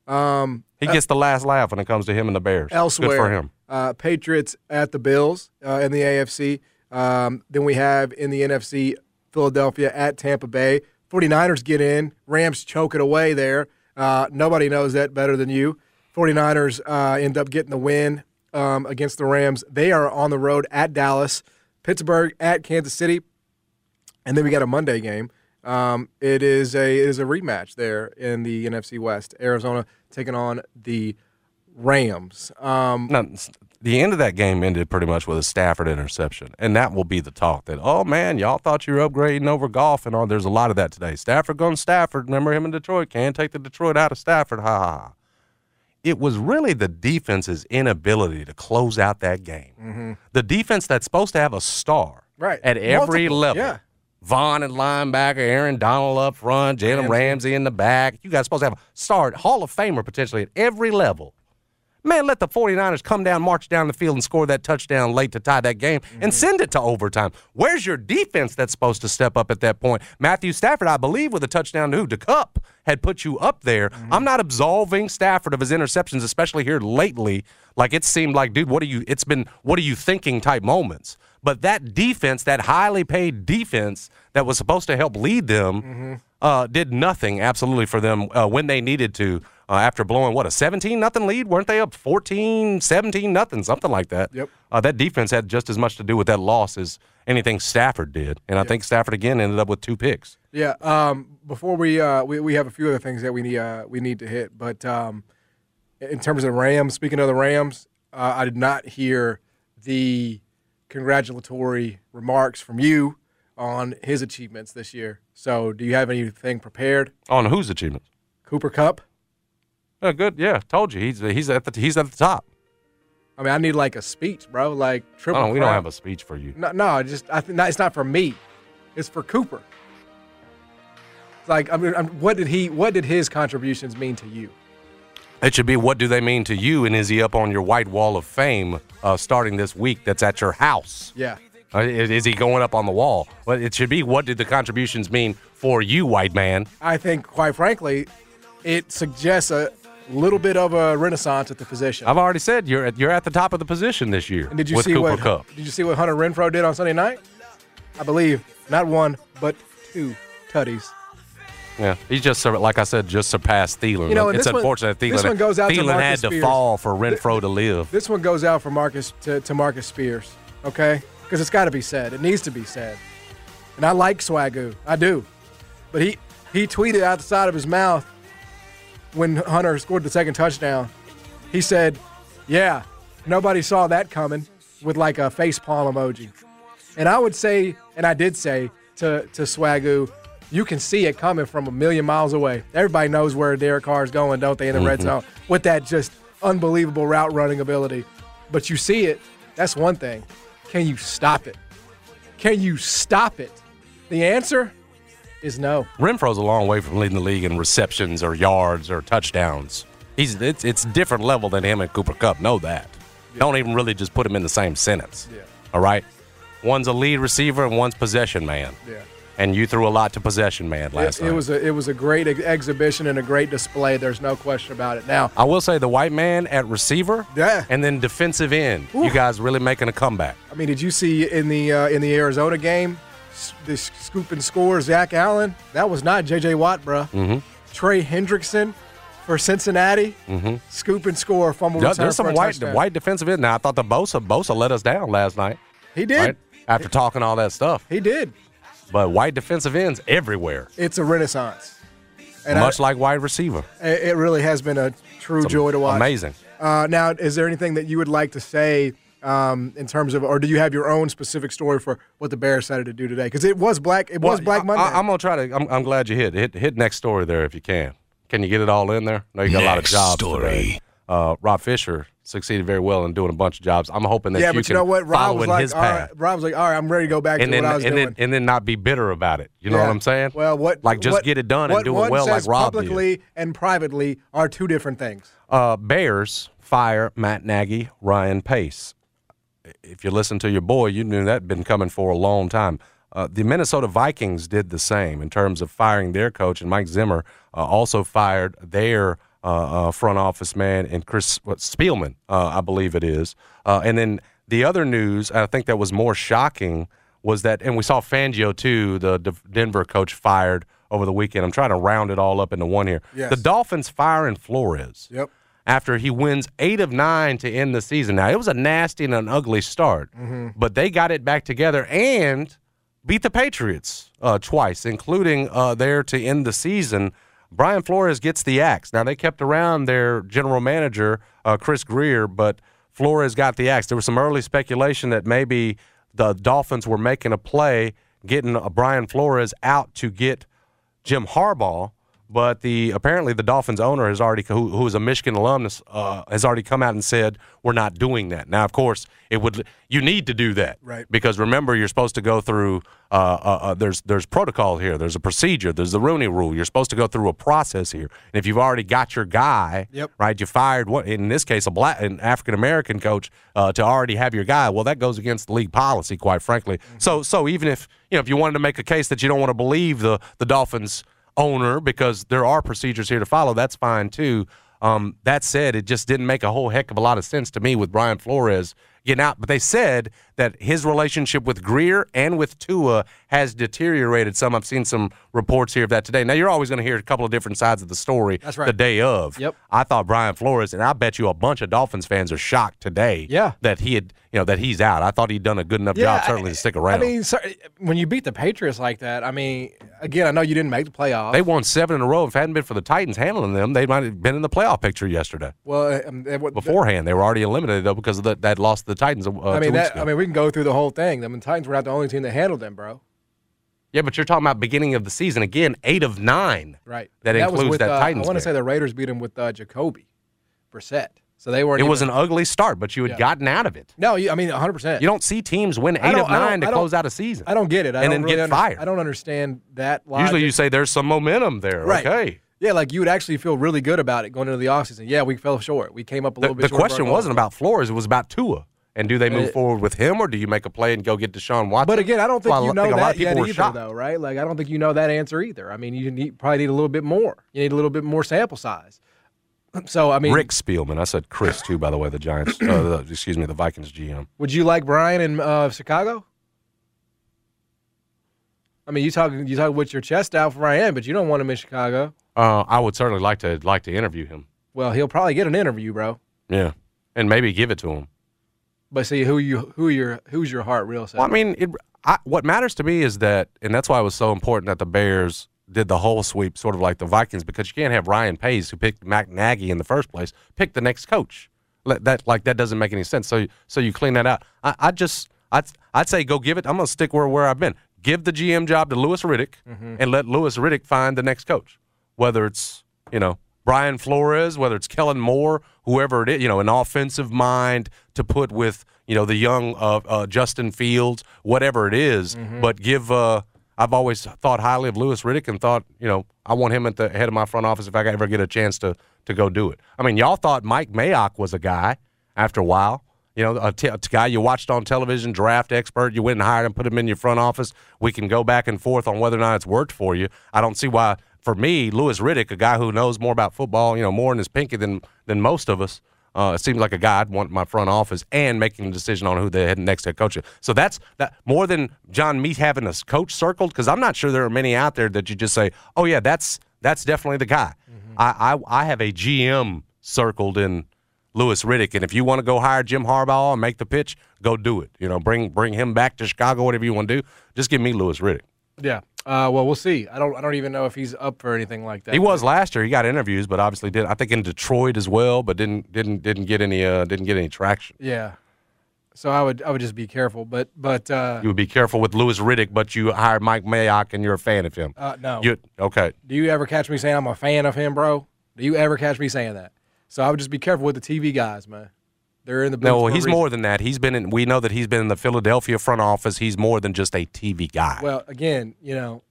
Um, he gets the last laugh when it comes to him and the Bears. Elsewhere, good for him. Uh, Patriots at the Bills uh, in the A F C. Um, then we have in the N F C, Philadelphia at Tampa Bay. 49ers get in. Rams choke it away there. Uh, nobody knows that better than you. 49ers uh, end up getting the win um, against the Rams. They are on the road at Dallas, Pittsburgh at Kansas City, and then we got a Monday game. Um, it is a it is a rematch there in the N F C West. Arizona taking on the Rams. Um, now, the end of that game ended pretty much with a Stafford interception, and that will be the talk that, oh, man, y'all thought you were upgrading over golf and all. There's a lot of that today. Stafford going Stafford. Remember him in Detroit. Can't take the Detroit out of Stafford. Ha, ha, ha. It was really the defense's inability to close out that game. Mm-hmm. The defense that's supposed to have a star right. at every Multiple, level. Yeah. Vaughn at linebacker, Aaron Donald up front, Jalen Ramsey. Ramsey in the back. You guys supposed to have a star, Hall of Famer potentially at every level. Man, let the 49ers come down, march down the field, and score that touchdown late to tie that game mm-hmm. and send it to overtime. Where's your defense that's supposed to step up at that point? Matthew Stafford, I believe, with a touchdown to who? DeCup had put you up there. Mm-hmm. I'm not absolving Stafford of his interceptions, especially here lately. Like it seemed like, dude, what are you? It's been what are you thinking type moments. But that defense, that highly paid defense that was supposed to help lead them, mm-hmm. uh, did nothing absolutely for them uh, when they needed to. Uh, after blowing, what, a seventeen nothing lead? Weren't they up fourteen, seventeen nothing, something like that? Yep. Uh, that defense had just as much to do with that loss as anything Stafford did. And I yep. think Stafford, again, ended up with two picks. Yeah. Um, before we, uh, we we have a few other things that we need, uh, we need to hit. But um, in terms of the Rams, speaking of the Rams, uh, I did not hear the congratulatory remarks from you on his achievements this year. So do you have anything prepared? On whose achievements? Cooper Kupp. Oh, good. Yeah, told you he's he's at the he's at the top. I mean, I need like a speech, bro. Like triple. Oh, we don't have a speech for you. No, no, just I think it's not for me. It's for Cooper. It's like I mean, I'm, what did he? What did his contributions mean to you? It should be what do they mean to you, and is he up on your white wall of fame uh, starting this week? That's at your house. Yeah. Uh, is, is he going up on the wall? Well, it should be what did the contributions mean for you, white man? I think, quite frankly, it suggests a little bit of a renaissance at the position. I've already said you're at, you're at the top of the position this year. And did you with see Cooper what? Kupp. Did you see what Hunter Renfrow did on Sunday night? I believe not one but two tutties. Yeah, he's just like I said, just surpassed Thielen. You know, it's unfortunate one, Thielen. This one goes out Thielen to Marcus had to Spears. fall for Renfrow to live. This one goes out for Marcus to, to Marcus Spears. Okay, because it's got to be said. It needs to be said. And I like Swagoo, I do, but he he tweeted out the side of his mouth when Hunter scored the second touchdown. He said, "Yeah, nobody saw that coming," with like a facepalm emoji. And I would say, and I did say to to Swagoo, you can see it coming from a million miles away. Everybody knows where Derek Carr is going, don't they, in the mm-hmm. red zone, with that just unbelievable route running ability. But you see it, that's one thing. Can you stop it? Can you stop it? The answer is no. Renfro's a long way from leading the league in receptions or yards or touchdowns. He's it's it's different level than him and Cooper Kupp. Know that. Yeah. Don't even really just put him in the same sentence. Yeah. All right? One's a lead receiver and one's possession man. Yeah. And you threw a lot to possession man last it, night. It was a it was a great ex- exhibition and a great display. There's no question about it. Now, I will say the white man at receiver, yeah, and then defensive end. Ooh. You guys really making a comeback. I mean, did you see in the uh, in the Arizona game, the scoop and score Zach Allen? That was not J J Watt, bro. Mm-hmm. Trey Hendrickson for Cincinnati, mm-hmm. scoop and score, fumble yeah, return There's some for a white touchdown. white defensive end. Now I thought the Bosa Bosa let us down last night. He did right? after he, talking all that stuff. He did. But white defensive ends everywhere. It's a renaissance. And Much I, like wide receiver. It really has been a true it's joy to watch. Amazing. Uh, now, is there anything that you would like to say um, in terms of, or do you have your own specific story for what the Bears decided to do today? Because it was Black. It well, was Black Monday. I, I'm gonna try to. I'm, I'm glad you hit hit hit next story there if you can. Can you get it all in there? No, you got next a lot of jobs story. Today. Uh, Rob Fisher succeeded very well in doing a bunch of jobs. I'm hoping that yeah, you but can you know what? Rob follow was in like, his all path. right. Rob was like, all right, I'm ready to go back and to then, what I was and doing. Then, and then not be bitter about it. You know yeah. what I'm saying? Well, what like just what, get it done what and do one it well says like Rob publicly did. and privately are two different things. Uh, Bears fire Matt Nagy, Ryan Pace. If you listen to your boy, you knew that had been coming for a long time. Uh, the Minnesota Vikings did the same in terms of firing their coach, and Mike Zimmer uh, also fired their uh, uh, front office man, and Chris what, Spielman, uh, I believe it is. Uh, and then the other news, I think that was more shocking, was that, and we saw Fangio too, the D- Denver coach, fired over the weekend. I'm trying to round it all up into one here. Yes. The Dolphins firing Flores. Yep. After he wins eight of nine to end the season. Now, it was a nasty and an ugly start, mm-hmm. but they got it back together and beat the Patriots uh, twice, including uh, there to end the season. Brian Flores gets the axe. Now, they kept around their general manager, uh, Chris Greer, but Flores got the axe. There was some early speculation that maybe the Dolphins were making a play, getting uh, Brian Flores out to get Jim Harbaugh. But the apparently the Dolphins owner has already, who, who is a Michigan alumnus, uh, has already come out and said we're not doing that. Now, of course, it would you need to do that, right? Because remember, you're supposed to go through. Uh, uh, uh, there's there's protocol here. There's a procedure. There's the Rooney Rule. You're supposed to go through a process here. And if you've already got your guy, yep. right, you fired what in this case a black an African American coach uh, to already have your guy. Well, that goes against the league policy, quite frankly. Mm-hmm. So so even if you know if you wanted to make a case that you don't want to believe the the Dolphins owner, because there are procedures here to follow, that's fine too. Um, that said, it just didn't make a whole heck of a lot of sense to me with Brian Flores getting out. But they said that his relationship with Greer and with Tua has deteriorated some. I've seen some reports here of that today. Now, you're always going to hear a couple of different sides of the story. That's right. The day of. Yep. I thought Brian Flores, and I bet you a bunch of Dolphins fans are shocked today yeah. that he had, you know, that he's out. I thought he'd done a good enough yeah, job certainly I, to stick around. I mean, sir, when you beat the Patriots like that, I mean, again, I know you didn't make the playoffs. They won seven in a row. If it hadn't been for the Titans handling them, they might have been in the playoff picture yesterday. Well, um, they, beforehand, they were already eliminated though because of the, that lost to the Titans. Uh, I mean, two that, I mean, we can go through the whole thing. I mean, the Titans were not the only team that handled them, bro. Yeah, but you're talking about beginning of the season again, eight of nine. Right. That, that includes with, that uh, Titans. I want to game. say the Raiders beat them with uh, Jacoby Brissett. So they weren't. It even, was an ugly start, but you had yeah. gotten out of it. No, you, I mean one hundred percent. You don't see teams win eight of nine to close out a season. I don't get it. I and don't then really get under, fired. I don't understand that logic. Usually you say there's some momentum there. Right. Okay. Yeah, like you would actually feel really good about it going into the offseason. Yeah, we fell short. We came up a little the, bit the short. The question wasn't about Flores. It was about Tua. And do they move it, forward with him, or do you make a play and go get Deshaun Watson? But again, I don't think well, you know think that yet either, shocked. though, right? Like, I don't think you know that answer either. I mean, you need, probably need a little bit more. You need a little bit more sample size. So, I mean, Rick Spielman. I said Chris too, by the way. The Giants, uh, the, excuse me, the Vikings G M. Would you like Brian in uh, Chicago? I mean, you talk you talk with your chest out for Ryan, but you don't want him in Chicago. Uh, I would certainly like to like to interview him. Well, he'll probably get an interview, bro. Yeah, and maybe give it to him. But see, who you who your who's your heart real? Well, I mean, it, I, what matters to me is that, and that's why it was so important that the Bears did the whole sweep, sort of like the Vikings, because you can't have Ryan Pace, who picked Matt Nagy in the first place, pick the next coach. That like that doesn't make any sense. So so you clean that out. I, I just I'd I'd say go give it. I'm gonna stick where where I've been. Give the G M job to Louis Riddick, mm-hmm. and let Louis Riddick find the next coach, whether it's you know. Brian Flores, whether it's Kellen Moore, whoever it is, you know, an offensive mind to put with, you know, the young uh, uh, Justin Fields, whatever it is. Mm-hmm. But give uh, – I've always thought highly of Louis Riddick and thought, you know, I want him at the head of my front office if I ever get a chance to to go do it. I mean, y'all thought Mike Mayock was a guy after a while. You know, a, t- a guy you watched on television, draft expert. You went and hired him, put him in your front office. We can go back and forth on whether or not it's worked for you. I don't see why – for me, Louis Riddick, a guy who knows more about football, you know, more in his pinky than than most of us, uh, it seems like a guy I'd want in my front office and making a decision on who the head next head coach is. So that's that more than John Meat having a coach circled, because I'm not sure there are many out there that you just say, oh, yeah, that's that's definitely the guy. Mm-hmm. I, I I have a G M circled in Louis Riddick, and if you want to go hire Jim Harbaugh and make the pitch, go do it. You know, bring bring him back to Chicago, whatever you want to do. Just give me Louis Riddick. Yeah. Uh, well, we'll see. I don't. I don't even know if he's up for anything like that. He was last year. He got interviews, but obviously did. I think in Detroit as well, but didn't didn't didn't get any uh, didn't get any traction. Yeah. So I would I would just be careful. But but uh, you would be careful with Louis Riddick, but you hired Mike Mayock and you're a fan of him. Uh, no. You, okay. Do you ever catch me saying I'm a fan of him, bro? Do you ever catch me saying that? So I would just be careful with the T V guys, man. They're in the no. He's more than that. He's been in. We know that he's been in the Philadelphia front office. He's more than just a T V guy. Well, again, you know.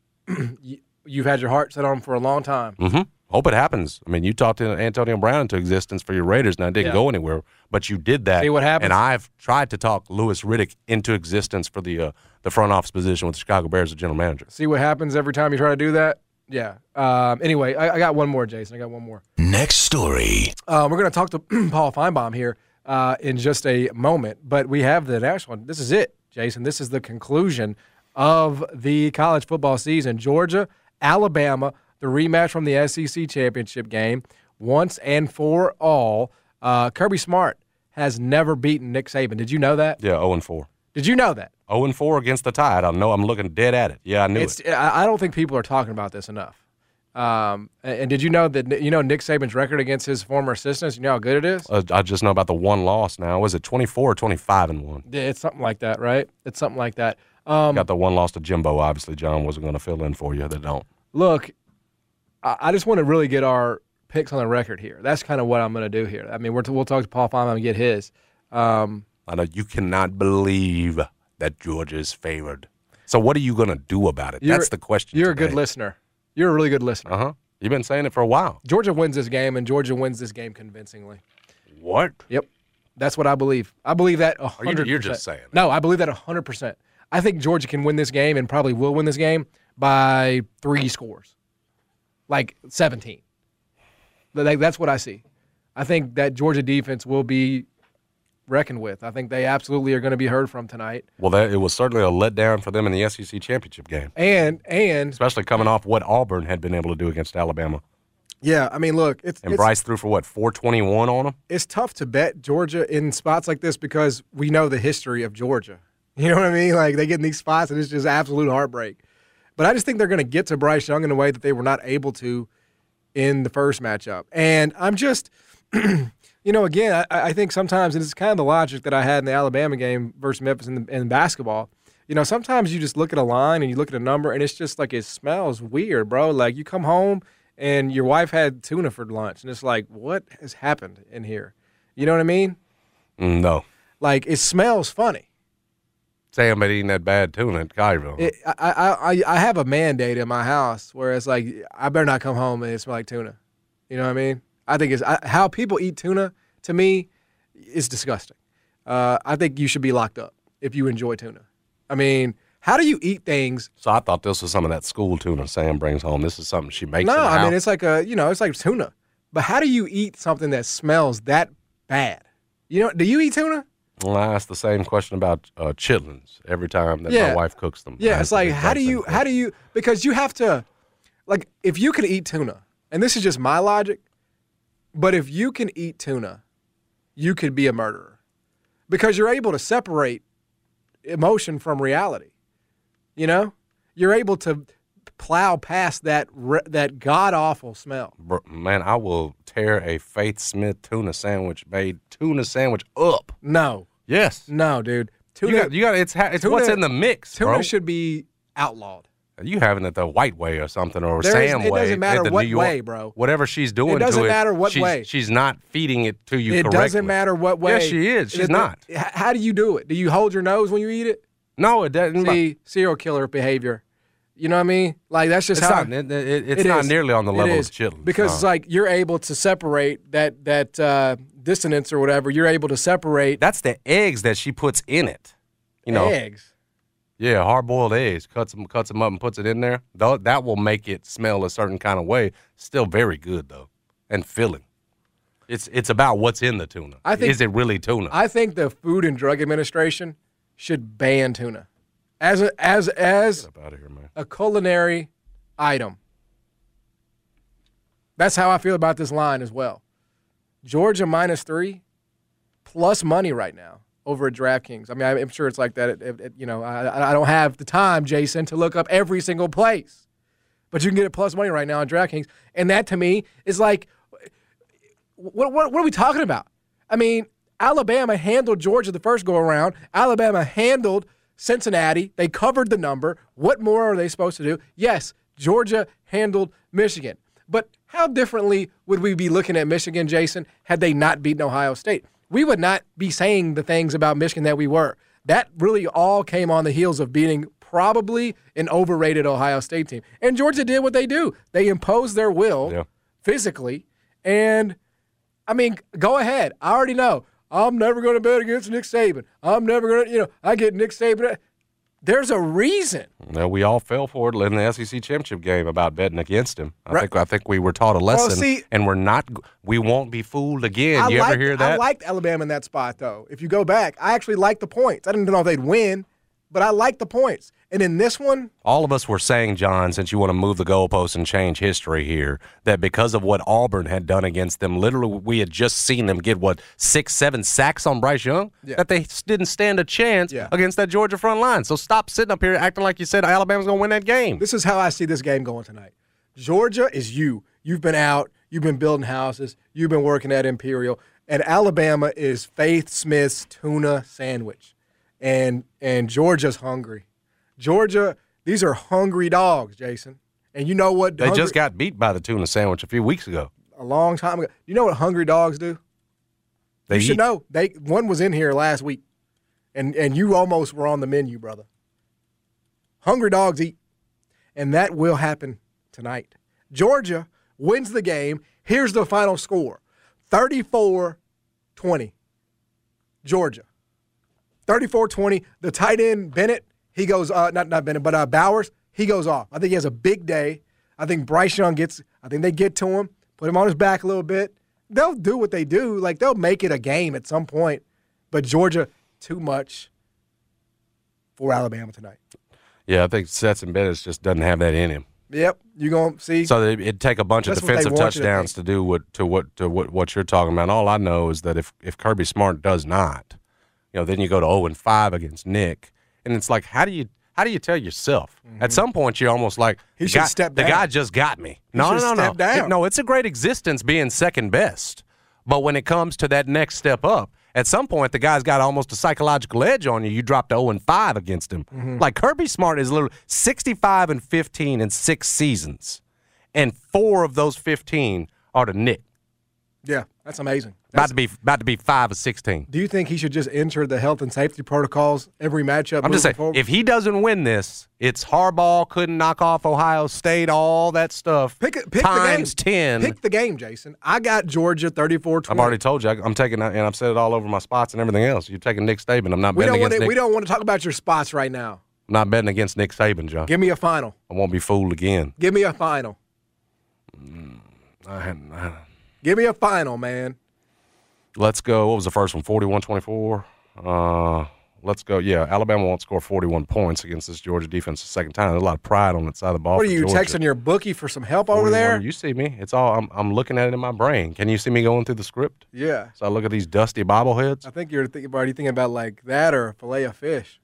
You've had your heart set on him for a long time. Mm-hmm. Hope it happens. I mean, you talked to Antonio Brown into existence for your Raiders, and I didn't yeah. go anywhere, but you did that. See what happens? And I've tried to talk Louis Riddick into existence for the uh, the front office position with the Chicago Bears as general manager. See what happens every time you try to do that? Yeah. Um, anyway, I, I got one more, Jason. I got one more. Next story. Uh, we're going to talk to Paul Feinbaum here uh, in just a moment, but we have the national one. This is it, Jason. This is the conclusion of the college football season. Georgia, Alabama, the rematch from the S E C championship game, once and for all. Uh, Kirby Smart has never beaten Nick Saban. Did you know that? Yeah, oh and four. Did you know that? oh and four against the Tide. I know I'm looking dead at it. Yeah, I knew It's, it. I I don't think people are talking about this enough. Um, and, and did you know that you know Nick Saban's record against his former assistants? You know how good it is? Uh, I just know about the one loss now. Was it twenty-four or twenty-five and one? Yeah, it's something like that, right? It's something like that. Um, Got the one loss to Jimbo. Obviously, John wasn't going to fill in for you. They don't. Look, I, I just want to really get our picks on the record here. That's kind of what I'm going to do here. I mean, we're t- we'll talk to Paul Feinbaum and get his. Um, I know you cannot believe that Georgia is favored. So what are you going to do about it? That's the question. You're today. a good listener. You're a really good listener. Uh-huh. You've been saying it for a while. Georgia wins this game, and Georgia wins this game convincingly. What? Yep. That's what I believe. I believe that one Or hundred percent. you- you're just saying it. No, I believe that one hundred percent. I think Georgia can win this game and probably will win this game by three scores, like seventeen. Like, that's what I see. I think that Georgia defense will be reckoned with. I think they absolutely are going to be heard from tonight. Well, that, it was certainly a letdown for them in the S E C championship game, And and especially coming off what Auburn had been able to do against Alabama. yeah, I mean, look, it's And it's, Bryce threw for, what, four twenty-one on them? it's tough to bet Georgia in spots like this because we know the history of Georgia. You know what I mean? Like, they get in these spots, and it's just absolute heartbreak. But I just think they're going to get to Bryce Young in a way that they were not able to in the first matchup. And I'm just, you know, again, I, I think sometimes, and it's kind of the logic that I had in the Alabama game versus Memphis in, the, in basketball, you know, sometimes you just look at a line and you look at a number, and it's just like it smells weird, bro. Like, you come home, and your wife had tuna for lunch, and it's like, what has happened in here? You know what I mean? Mm, no. Like, it smells funny. Sam had eaten that bad tuna at Cairo. It, I, I, I, I have a mandate in my house where it's like, I better not come home and it smell like tuna. You know what I mean? I think it's I, how people eat tuna, to me, is disgusting. Uh, I think you should be locked up if you enjoy tuna. I mean, how do you eat things? So I thought this was some of that school tuna Sam brings home. This is something she makes No, in the I house. mean, it's like a, you know, it's like tuna. But how do you eat something that smells that bad? You know, do you eat tuna? Well, I ask the same question about uh, chitlins every time that Yeah. my wife cooks them. I Yeah, ask it's the like, exact how do same you, question. how do you, because you have to, like, if you can eat tuna, and this is just my logic, but if you can eat tuna, you could be a murderer because you're able to separate emotion from reality. You know, you're able to plow past that re- that god awful smell. Br- Man, I will tear a Faith Smith tuna sandwich made tuna sandwich up. No, Yes. no, dude. Tuna, You got, you got it's ha- it's tuna- what's in the mix, tuna bro. should be outlawed. You having it the white way or something, or There is- Sam it way? doesn't matter at the what New York, way, bro. Whatever she's doing It doesn't to matter what she's, way. She's not feeding it to you It correctly. doesn't matter what way. Yes, she is. She's It- not. h- How do you do it? Do you hold your nose when you eat it? No, it doesn't. See, serial killer behavior. You know what I mean? Like, that's just It's how not. It, it, it's it not is. nearly on the It level is. of chitlins. Because no. it's like you're able to separate that that uh, dissonance or whatever. You're able to separate that's the eggs that she puts in it. You know, eggs. Yeah, hard-boiled eggs. Cuts them, cuts them up, and puts it in there. Though that will make it smell a certain kind of way. Still very good though, and filling. It's it's about what's in the tuna. I think- Is it really tuna? I think the Food and Drug Administration should ban tuna as a as as Get up out of here, man. a culinary item. That's how I feel about this line as well. Georgia minus three, plus money right now over at DraftKings. I mean, I'm sure it's like that. At, at, at, you know, I, I don't have the time, Jason, to look up every single place, but you can get it plus money right now on DraftKings, and that to me is like, what what, what are we talking about? I mean, Alabama handled Georgia the first go around. Alabama handled Cincinnati. They covered the number. What more are they supposed to do? Yes, Georgia handled Michigan. But how differently would we be looking at Michigan, Jason, had they not beaten Ohio State? We would not be saying the things about Michigan that we were. That really all came on the heels of beating probably an overrated Ohio State team. And Georgia did what they do. They imposed their will Yeah. physically. And, I mean, go ahead. I already know. I'm never going to bet against Nick Saban. I'm never going to, you know, I get Nick Saban. There's a reason. Well, we all fell for it in the S E C championship game about betting against him. I Right. think I think we were taught a lesson, Well, see- and we're not. We won't be fooled again. I you liked, ever hear that? I liked Alabama in that spot, though. If you go back, I actually liked the points. I didn't know if they'd win, but I liked the points. And in this one, All of us were saying, John, since you want to move the goalposts and change history here, that because of what Auburn had done against them, literally we had just seen them get, what, six, seven sacks on Bryce Young, Yeah. that they didn't stand a chance Yeah. against that Georgia front line. So stop sitting up here acting like you said Alabama's going to win that game. this is how I see this game going tonight. Georgia is you. You've been out. You've been building houses. You've been working at Imperial. And Alabama is Faith Smith's tuna sandwich. And and Georgia's hungry. Georgia, these are hungry dogs, Jason. And you know what? They hungry- just got beat by the tuna sandwich a few weeks ago. a long time ago. You know what hungry dogs do? They you should eat. know. They one was in here last week, and and you almost were on the menu, brother. Hungry dogs eat, and that will happen tonight. Georgia wins the game. Here's the final score: thirty-four twenty. Georgia. thirty-four twenty. The tight end, Bennett, he goes, uh, not not Bennett, but uh, Bowers, he goes off. I think he has a big day. I think Bryce Young gets, I think they get to him, put him on his back a little bit. They'll do what they do. Like, they'll make it a game at some point. But Georgia, too much for Alabama tonight. Yeah, I think Stetson Bennett just doesn't have that in him. Yep, you're going to see. So it'd take a bunch That's of what they defensive want you to touchdowns to, do what to what to what, what you're talking about. And all I know is that if, if Kirby Smart does not, you know, then you go to oh and five against Nick, and it's like, how do you how do you tell yourself? Mm-hmm. At some point, you're almost like, He the should guy, step the down. guy just got me. He No, should no, no, step no. down. It- no, it's a great existence being second best, but when it comes to that next step up, at some point, the guy's got almost a psychological edge on you. You dropped to oh and five against him. Mm-hmm. Like Kirby Smart is literally sixty-five and fifteen in six seasons, and four of those fifteen are to Nick. Yeah, that's amazing. About to be about to be five of sixteen. Do you think he should just enter the health and safety protocols every matchup? I'm just moving saying, forward? if he doesn't win this, it's Harbaugh couldn't knock off Ohio State, all that stuff. Pick, it- pick times the game. ten. Pick the game, Jason. I got Georgia thirty-four twenty. I've already told you, I- I'm taking, and I've said it all over my spots and everything else. You're taking Nick Saban. I'm not We betting don't, want against to, Nick. we don't want to talk about your spots right now. I'm not betting against Nick Saban, John. Give me a final. I won't be fooled again. Give me a final. I hadn't, I, Give me a final, man. let's go. What was the first one? forty-one twenty-four. Uh, let's go. Yeah, Alabama won't score forty-one points against this Georgia defense the second time. There's a lot of pride on that side of the ball. What are for you Georgia. texting your bookie for some help over forty-one. there? You see me. It's all. I'm, I'm looking at it in my brain. Can you see me going through the script? Yeah. So I look at these dusty bobbleheads. I think you're thinking, already thinking about like that or a fillet of fish.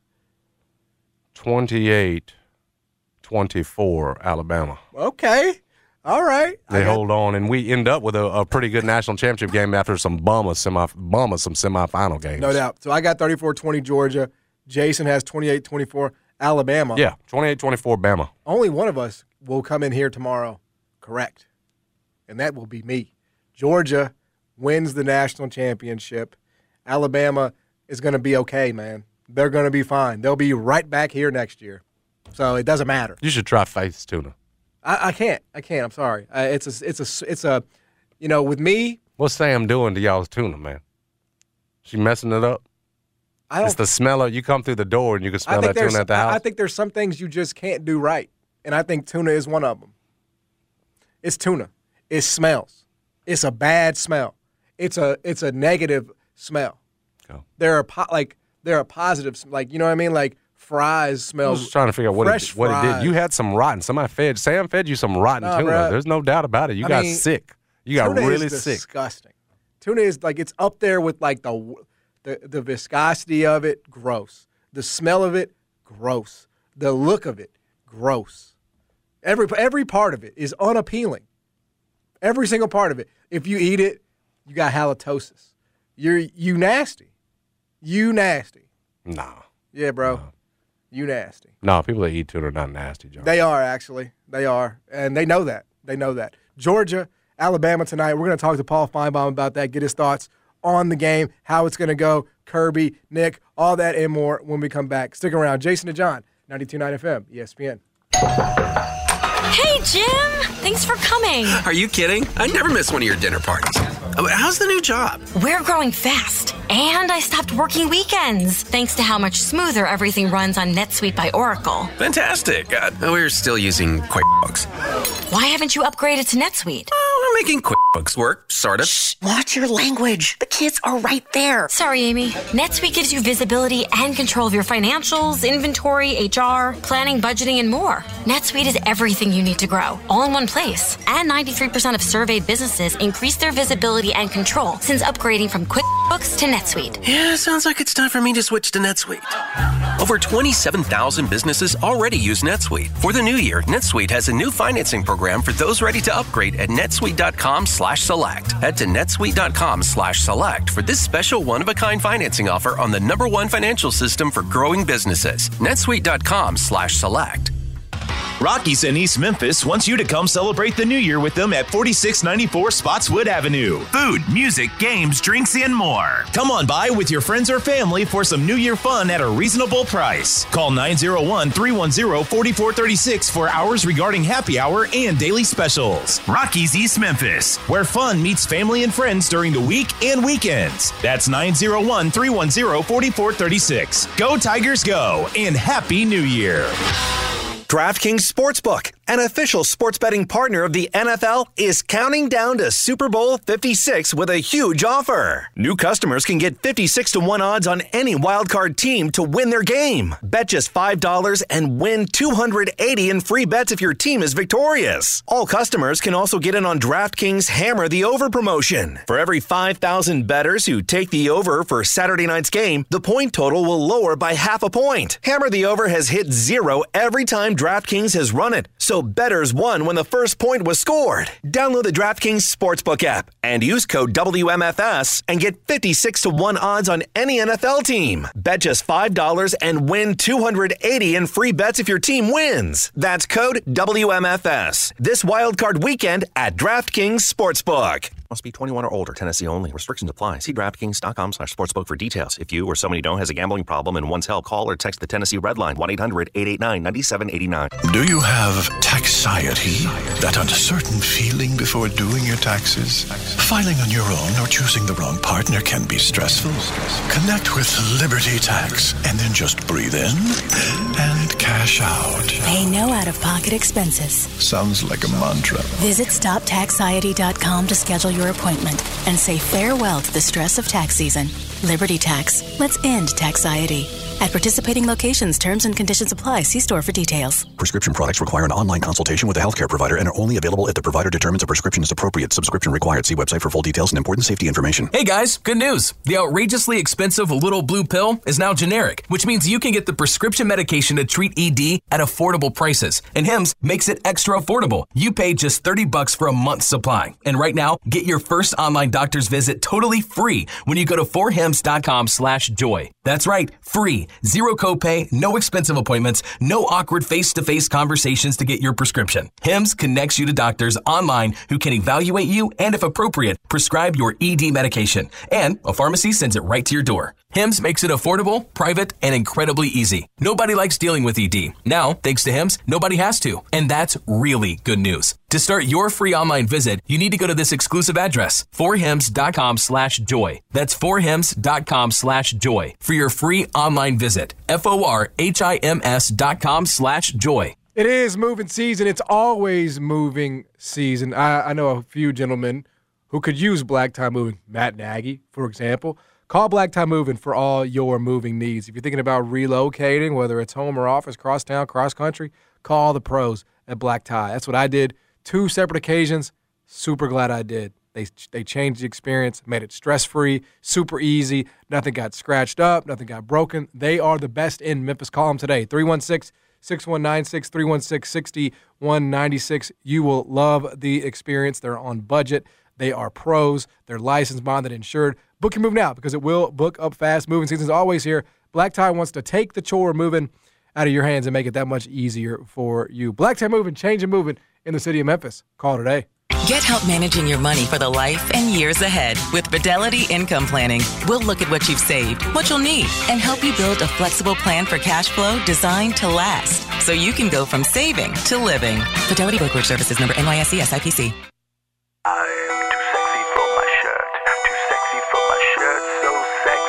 twenty-eight twenty-four Alabama. Okay. All right. They hold on, and we end up with a, a pretty good national championship game after some bum of semi bum of some semifinal games. No doubt. So I got thirty-four twenty Georgia. Jason has twenty-eight twenty-four Alabama. Yeah, twenty-eight twenty-four Bama. Only one of us will come in here tomorrow correct, and that will be me. Georgia wins the national championship. Alabama is going to be okay, man. They're going to be fine. They'll be right back here next year. So it doesn't matter. You should try Faith's tuna. I, I can't. I can't. I'm sorry. Uh, it's a. It's a. It's a. You know, with me, What's Sam doing to y'all's tuna, man? She messing it up? I don't. It's the smell of, you come through the door and you can I smell think that there's. tuna at the house. I think there's some things you just can't do right, and I think tuna is one of them. It's tuna. It smells. It's a bad smell. It's a. It's a negative smell. Oh. There are po- like there are positives, like you know what I mean, like fries smell. I was just trying to figure out what, fresh it, what it did. fries. You had some rotten. Somebody fed, Sam fed you some rotten Nah, tuna. bruh. There's no doubt about it. You I got mean, sick. You got tuna really is sick. disgusting. Tuna is like it's up there with like the the the viscosity of it, gross. The smell of it, gross. The look of it, gross. Every every part of it is unappealing. Every single part of it. If you eat it, you got halitosis. You're you nasty. You nasty. Nah. Yeah, bro. You nasty. No, people that eat tuna are not nasty, John. They are, actually. They are. And they know that. They know that. Georgia, Alabama tonight. We're going to talk to Paul Feinbaum about that, get his thoughts on the game, how it's going to go, Kirby, Nick, all that and more when we come back. Stick around. Jason and John, ninety-two point nine F M, E S P N. Hey, Jim! Thanks for coming. Are you kidding? I never miss one of your dinner parties. Oh, how's the new job? We're growing fast. And I stopped working weekends, thanks to how much smoother everything runs on NetSuite by Oracle. Fantastic. Uh, we're still using QuickBooks. Why haven't you upgraded to NetSuite? Oh, we're making QuickBooks work, sort of. Shh, watch your language. The kids are right there. Sorry, Amy. NetSuite gives you visibility and control of your financials, inventory, H R, planning, budgeting, and more. NetSuite is everything you need to grow, all in one place. And ninety-three percent of surveyed businesses increase their visibility and control since upgrading from QuickBooks to NetSuite. Yeah, sounds like it's time for me to switch to NetSuite. Over twenty-seven thousand businesses already use NetSuite. For the new year, NetSuite has a new financing program for those ready to upgrade at netsuite.com slash select. Head to netsuite.com slash select for this special one-of-a-kind financing offer on the number one financial system for growing businesses. netsuite.com slash select. Rockies in East Memphis wants you to come celebrate the new year with them at forty-six ninety-four Spotswood Avenue. Food, music, games, drinks, and more. Come on by with your friends or family for some new year fun at a reasonable price. Call nine oh one, three one oh, four four three six for hours regarding happy hour and daily specials. Rockies East Memphis, where fun meets family and friends during the week and weekends. That's nine oh one, three one oh, four four three six. Go Tigers go, and Happy New Year. DraftKings Sportsbook, an official sports betting partner of the N F L, is counting down to Super Bowl fifty-six with a huge offer. New customers can get fifty-six to one odds on any wildcard team to win their game. Bet just five dollars and win two hundred eighty in free bets if your team is victorious. All customers can also get in on DraftKings Hammer the Over promotion. For every five thousand bettors who take the over for Saturday night's game, the point total will lower by half a point. Hammer the Over has hit zero every time DraftKings has run it, so bettors won when the first point was scored. Download the DraftKings Sportsbook app and use code W M F S and get fifty-six to one odds on any N F L team. Bet just five dollars and win two hundred eighty in free bets if your team wins. That's code W M F S. This wildcard weekend at DraftKings Sportsbook. Must be twenty-one or older. Tennessee only. Restrictions apply. See DraftKings.com slash sportsbook for details. If you or somebody you know has a gambling problem and wants help, call or text the Tennessee Red Line, one eight hundred, eight eight nine, nine seven eight nine. Do you have taxiety? That uncertain feeling before doing your taxes? Filing on your own or choosing the wrong partner can be stressful. Connect with Liberty Tax and then just breathe in and cash out. Pay no out-of-pocket expenses. Sounds like a mantra. Visit stop taxiety dot com to schedule your appointment and say farewell to the stress of tax season. Liberty Tax. Let's end taxiety. At participating locations, terms and conditions apply. See store for details. Prescription products require an online consultation with a healthcare provider and are only available if the provider determines a prescription is appropriate. Subscription required. See website for full details and important safety information. Hey guys, good news. The outrageously expensive Little Blue Pill is now generic, which means you can get the prescription medication to treat E D at affordable prices. And Hims makes it extra affordable. You pay just thirty bucks for a month's supply. And right now, get your first online doctor's visit totally free when you go to four hims dot com slash joy. That's right, free. Zero copay, no expensive appointments, no awkward face-to-face conversations to get your prescription. Hims connects you to doctors online who can evaluate you and, if appropriate, prescribe your E D medication. And a pharmacy sends it right to your door. Hims makes it affordable, private, and incredibly easy. Nobody likes dealing with E D. Now, thanks to Hims, nobody has to. And that's really good news. To start your free online visit, you need to go to this exclusive address, four hims dot com slash joy. That's four hims dot com slash joy for your free online visit. F O R H I M S dot com slash joy. It is moving season. It's always moving season. I, I know a few gentlemen who could use Black Tie Moving. Matt Nagy, for example. Call Black Tie Moving for all your moving needs. If you're thinking about relocating, whether it's home or office, cross town, cross country, call the pros at Black Tie. That's what I did. Two separate occasions. Super glad I did. They they changed the experience, made it stress-free, super easy. Nothing got scratched up. Nothing got broken. They are the best in Memphis. Call them today. three one six, six one nine six, three one six, six one nine six. You will love the experience. They're on budget. They are pros. They're licensed, bonded, insured. Book your move now because it will book up fast. Moving season is always here. Black Tie wants to take the chore of moving out of your hands and make it that much easier for you. Black Tie Moving, change and moving in the city of Memphis. Call today. Get help managing your money for the life and years ahead with Fidelity Income Planning. We'll look at what you've saved, what you'll need, and help you build a flexible plan for cash flow designed to last so you can go from saving to living. Fidelity Brokerage Services, number N Y S E S I P C. I'm too sexy for my shirt, too sexy for my shirt, so sexy.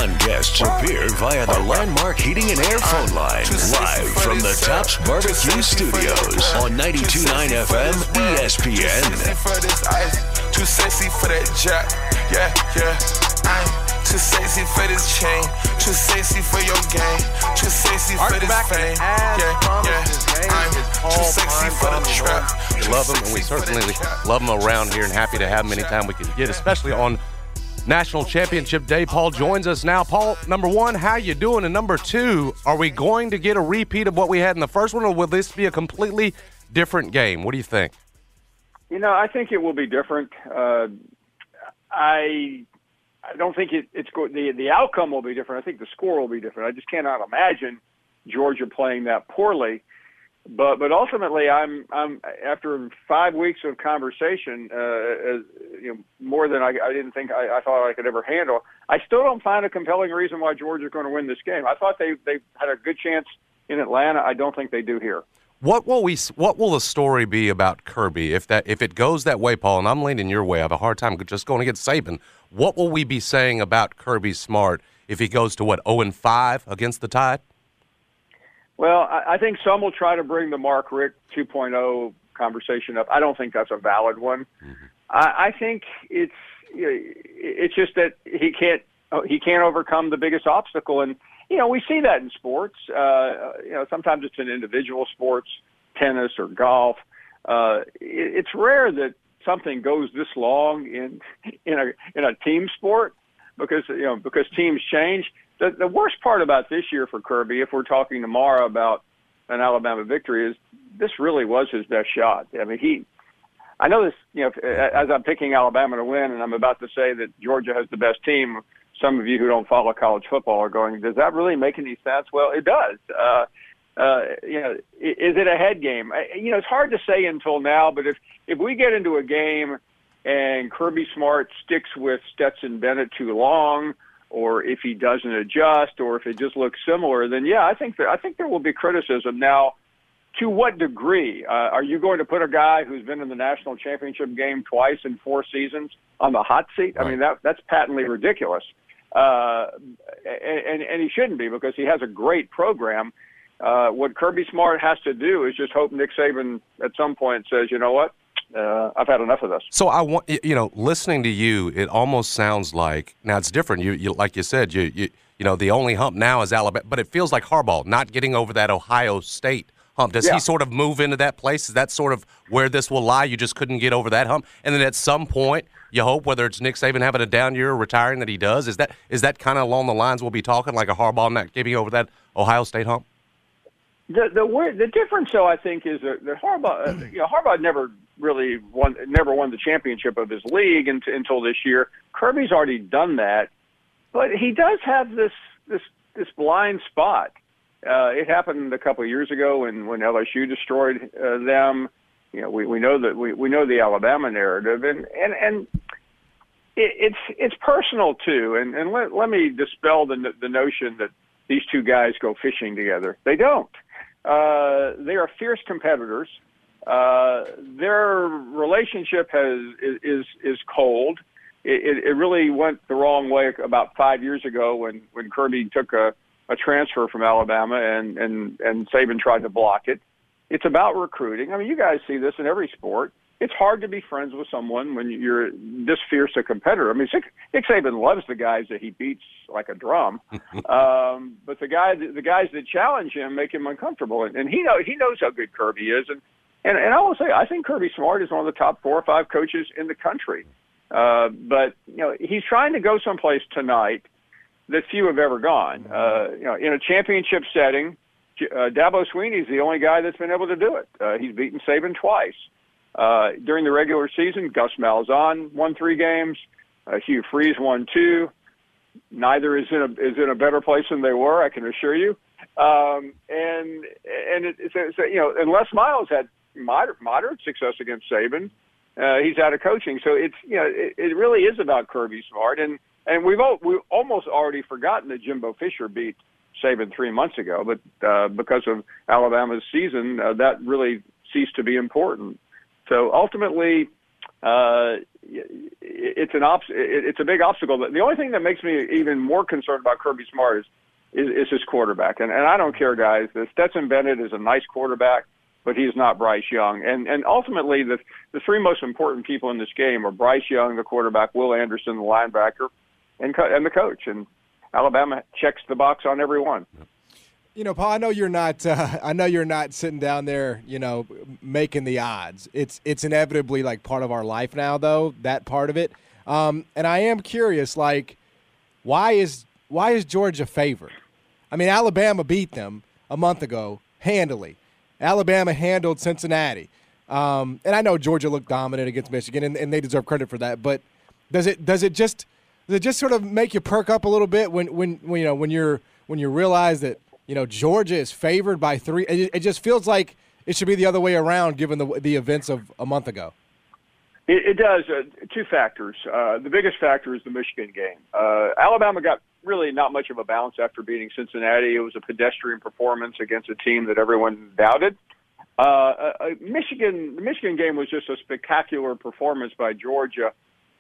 on guests appear via the Landmark Heating and Air phone line, live from the Tops Barbecue Studios on ninety-two point nine F M E S P N. Too sexy for that jack, yeah, yeah. I'm too sexy for this chain, too sexy for your game, too sexy for this fame, yeah, yeah. I'm too sexy for the trap. We love them, and we certainly love them around here, and happy to have them anytime we can get, especially on National Championship Day. Paul joins us now. Paul, number one, how you doing? And number two, are we going to get a repeat of what we had in the first one, or will this be a completely different game? What do you think? You know, I think it will be different. Uh, I I don't think it, it's go- the the outcome will be different. I think the score will be different. I just cannot imagine Georgia playing that poorly. But but ultimately, I'm I'm after five weeks of conversation, uh, uh, you know, more than I, I didn't think I, I thought I could ever handle. I still don't find a compelling reason why Georgia's going to win this game. I thought they they had a good chance in Atlanta. I don't think they do here. What will we? What will the story be about Kirby if that if it goes that way, Paul? And I'm leaning your way. I have a hard time just going against Saban. What will we be saying about Kirby Smart if he goes to what oh and five against the Tide? Well, I, I think some will try to bring the Mark Richt two point oh conversation up. I don't think that's a valid one. Mm-hmm. I, I think it's you know, it's just that he can't he can't overcome the biggest obstacle. And you know, we see that in sports. Uh, you know, sometimes it's in individual sports, tennis or golf. Uh, it, it's rare that something goes this long in in a in a team sport because you know because teams change. The, the worst part about this year for Kirby, if we're talking tomorrow about an Alabama victory, is this really was his best shot. I mean, he. I know this. You know, as I'm picking Alabama to win, and I'm about to say that Georgia has the best team. Some of you who don't follow college football are going, does that really make any sense? Well, it does. Uh, uh, you know, is it a head game? You know, it's hard to say until now, but if, if we get into a game and Kirby Smart sticks with Stetson Bennett too long, or if he doesn't adjust, or if it just looks similar, then yeah, I think that, I think there will be criticism. Now, to what degree? Uh, are you going to put a guy who's been in the national championship game twice in four seasons on the hot seat? I mean, that that's patently ridiculous. Uh, and, and he shouldn't be because he has a great program. Uh, what Kirby Smart has to do is just hope Nick Saban at some point says, you know what, uh, I've had enough of this. So I want, you know, listening to you, it almost sounds like, now it's different. You, you like you said, you, you, you know, the only hump now is Alabama, but it feels like Harbaugh not getting over that Ohio State hump. Does yeah. he sort of move into that place? Is that sort of where this will lie? You just couldn't get over that hump, and then at some point, you hope, whether it's Nick Saban having a down year or retiring, that he does. Is that is that kind of along the lines we'll be talking, like a Harbaugh not getting over that Ohio State hump? The the word, the difference, though, I think, is that, that Harbaugh, uh, you know, Harbaugh never really won, never won the championship of his league until, until this year. Kirby's already done that, but he does have this this this blind spot. Uh, it happened a couple of years ago when when L S U destroyed uh, them. You know, we, we know that we, we know the Alabama narrative, and and and it, it's it's personal too. And and let let me dispel the the notion that these two guys go fishing together. They don't. Uh, they are fierce competitors. Uh, their relationship has is is, is cold. It, it, it really went the wrong way about five years ago when when Kirby took a, a transfer from Alabama and and and Saban tried to block it. It's about recruiting. I mean, you guys see this in every sport. It's hard to be friends with someone when you're this fierce a competitor. I mean, Nick Saban loves the guys that he beats like a drum, um, but the guy, the guys that challenge him make him uncomfortable. And, and he know he knows how good Kirby is. And, and and I will say, I think Kirby Smart is one of the top four or five coaches in the country. Uh, but you know, he's trying to go someplace tonight that few have ever gone. Uh, you know, in a championship setting. Uh, Dabo Swinney's the only guy that's been able to do it. Uh, he's beaten Saban twice. Uh, during the regular season, Gus Malzahn won three games. Uh, Hugh Freeze won two. Neither is in a is in a better place than they were, I can assure you. Um, and and it, it's, it's, you know, and Les Miles had moderate, moderate success against Saban. Uh, he's out of coaching, so it's you know it, it really is about Kirby Smart, and and we've all, we've almost already forgotten that Jimbo Fisher beat Saban three months ago, but uh, because of Alabama's season, uh, that really ceased to be important. So ultimately, uh, it's an obs- it's a big obstacle. But the only thing that makes me even more concerned about Kirby Smart is is, is his quarterback. And, and I don't care, guys. The Stetson Bennett is a nice quarterback, but he's not Bryce Young. And and ultimately, the the three most important people in this game are Bryce Young, the quarterback, Will Anderson, the linebacker, and co- and the coach. And Alabama checks the box on every one. You know, Paul, I know you're not. Uh, I know you're not sitting down there, you know, making the odds. It's it's inevitably like part of our life now, though. That part of it, um, and I am curious, like, why is why is Georgia favored? I mean, Alabama beat them a month ago handily. Alabama handled Cincinnati, um, and I know Georgia looked dominant against Michigan, and, and they deserve credit for that. But does it does it just does it just sort of make you perk up a little bit when when, when you know when you're when you realize that, you know, Georgia is favored by three? It, it just feels like it should be the other way around, given the the events of a month ago. It, it does. Uh, two factors. Uh, the biggest factor is the Michigan game. Uh, Alabama got really not much of a bounce after beating Cincinnati. It was a pedestrian performance against a team that everyone doubted. Uh, uh, Michigan, the Michigan game was just a spectacular performance by Georgia.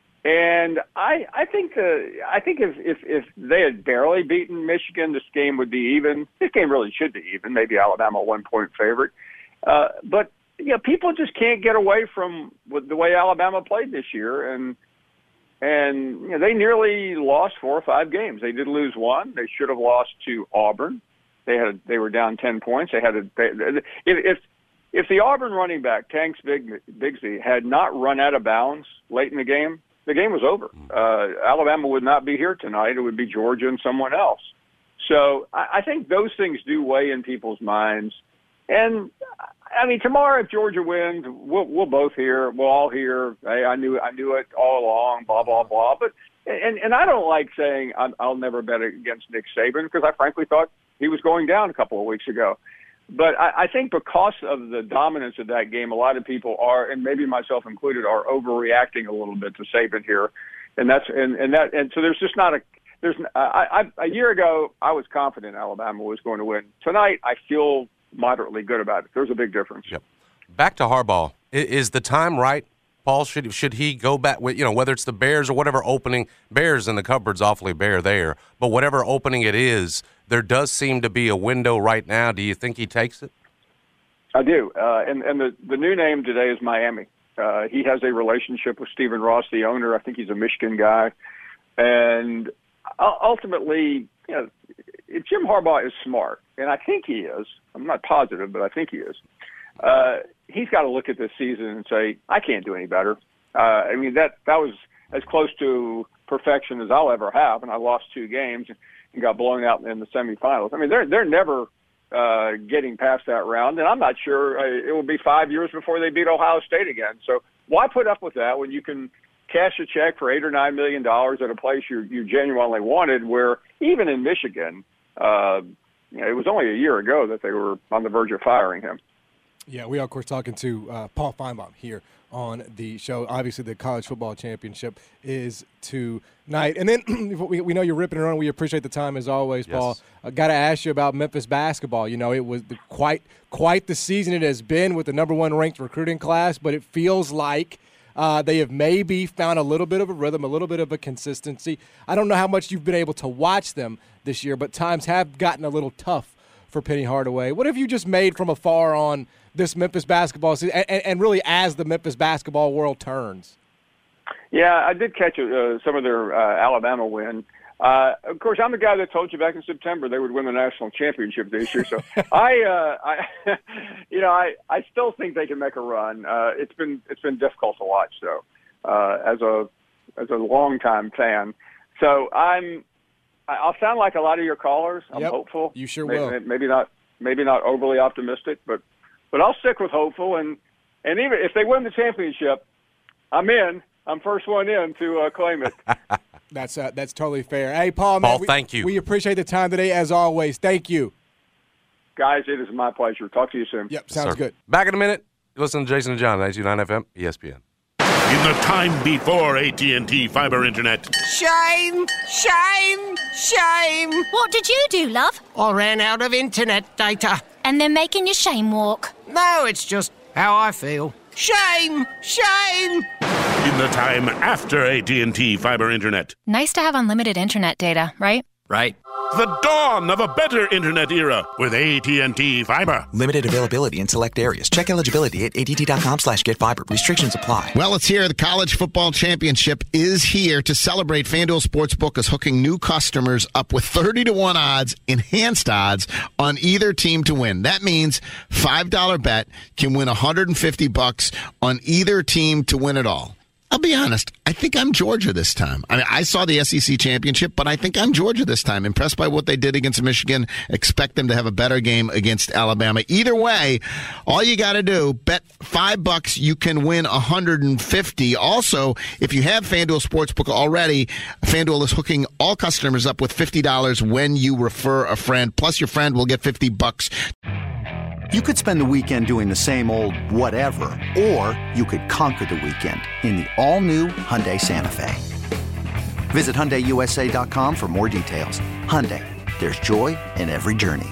And I, I think, uh, I think if, if if they had barely beaten Michigan, this game would be even. This game really should be even. Maybe Alabama a one point favorite. Uh, but yeah, people just can't get away from the way Alabama played this year, and and you know, they nearly lost four or five games. They did lose one. They should have lost to Auburn. They had they were down ten points. They had a, they, if if if the Auburn running back Tanks Big Bigsby had not run out of bounds late in the game, the game was over. Uh, Alabama would not be here tonight. It would be Georgia and someone else. So I, I think those things do weigh in people's minds. And I mean, tomorrow if Georgia wins, we'll, we'll both hear, we'll all hear, hey, I knew, I knew it all along, blah blah blah. But and and I don't like saying I'm, I'll never bet against Nick Saban, because I frankly thought he was going down a couple of weeks ago. But I, I think because of the dominance of that game, a lot of people are, and maybe myself included, are overreacting a little bit to Saban here, and that's and, and that and so there's just not a there's I, I a year ago I was confident Alabama was going to win. Tonight I feel moderately good about it. There's a big difference. Yep. Back to Harbaugh. Is the time right, Paul? Should should he go back with, you know, whether it's the Bears or whatever opening? Bears in the cupboard's awfully bare there, but whatever opening it is, there does seem to be a window right now. Do you think he takes it? I do. Uh, and and the, the new name today is Miami. Uh, he has a relationship with Stephen Ross, the owner. I think he's a Michigan guy. And ultimately, you know, if Jim Harbaugh is smart, and I think he is, I'm not positive, but I think he is, uh, he's got to look at this season and say, I can't do any better. Uh, I mean, that, that was as close to perfection as I'll ever have, and I lost two games and got blown out in the semifinals. I mean, they're they're never uh, getting past that round, and I'm not sure uh, it will be five years before they beat Ohio State again. So why put up with that when you can cash a check for eight or nine million dollars at a place you you genuinely wanted? Where even in Michigan, uh, you know, it was only a year ago that they were on the verge of firing him. Yeah, we are, of course, talking to uh, Paul Feinbaum here on the show. Obviously, the college football championship is tonight. And then we, we know you're ripping it on. We appreciate the time, as always, yes. Paul. I got to ask you about Memphis basketball. You know, it was the, quite quite the season it has been with the number one ranked recruiting class, but it feels like uh, they have maybe found a little bit of a rhythm, a little bit of a consistency. I don't know how much you've been able to watch them this year, but times have gotten a little tough for Penny Hardaway. What have you just made from afar on this Memphis basketball season, and, and really as the Memphis basketball world turns? Yeah, I did catch uh, some of their uh, Alabama win. Uh, of course, I'm the guy that told you back in September they would win the national championship this year. So I, uh, I, you know, I, I still think they can make a run. Uh, it's been it's been difficult to watch though, uh, as a as a longtime fan. So I'm. I'll sound like a lot of your callers. I'm yep, hopeful. You sure maybe, will. Maybe not. Maybe not overly optimistic, but but I'll stick with hopeful. And and even if they win the championship, I'm in. I'm first one in to uh, claim it. That's uh, that's totally fair. Hey, Paul, Paul, man, we, thank you. We appreciate the time today, as always. Thank you. Guys, it is my pleasure. Talk to you soon. Yep, sounds Sir. good. Back in a minute. Listen to Jason and John, ninety-two point nine F M, E S P N. In the time before A T and T Fiber Internet. Shame! Shame! Shame! What did you do, love? I ran out of internet data. And they're making you shame walk? No, it's just how I feel. Shame! Shame! in the time after A T and T Fiber Internet. Nice to have unlimited internet data, right? Right. The dawn of a better internet era with A T and T Fiber. Limited availability in select areas. Check eligibility at att.com slash get fiber. Restrictions apply. Well, it's here. The College Football Championship is here. To celebrate, FanDuel Sportsbook is hooking new customers up with thirty to one odds, enhanced odds, on either team to win. That means five dollar bet can win one hundred fifty bucks on either team to win it all. I'll be honest. I think I'm Georgia this time. I mean, I saw the S E C championship, but I think I'm Georgia this time. Impressed by what they did against Michigan. Expect them to have a better game against Alabama. Either way, all you got to do, bet five bucks, you can win one hundred fifty. Also, if you have FanDuel Sportsbook already, FanDuel is hooking all customers up with fifty dollars when you refer a friend. Plus, your friend will get fifty bucks. You could spend the weekend doing the same old whatever, or you could conquer the weekend in the all-new Hyundai Santa Fe. Visit Hyundai U S A dot com for more details. Hyundai, there's joy in every journey.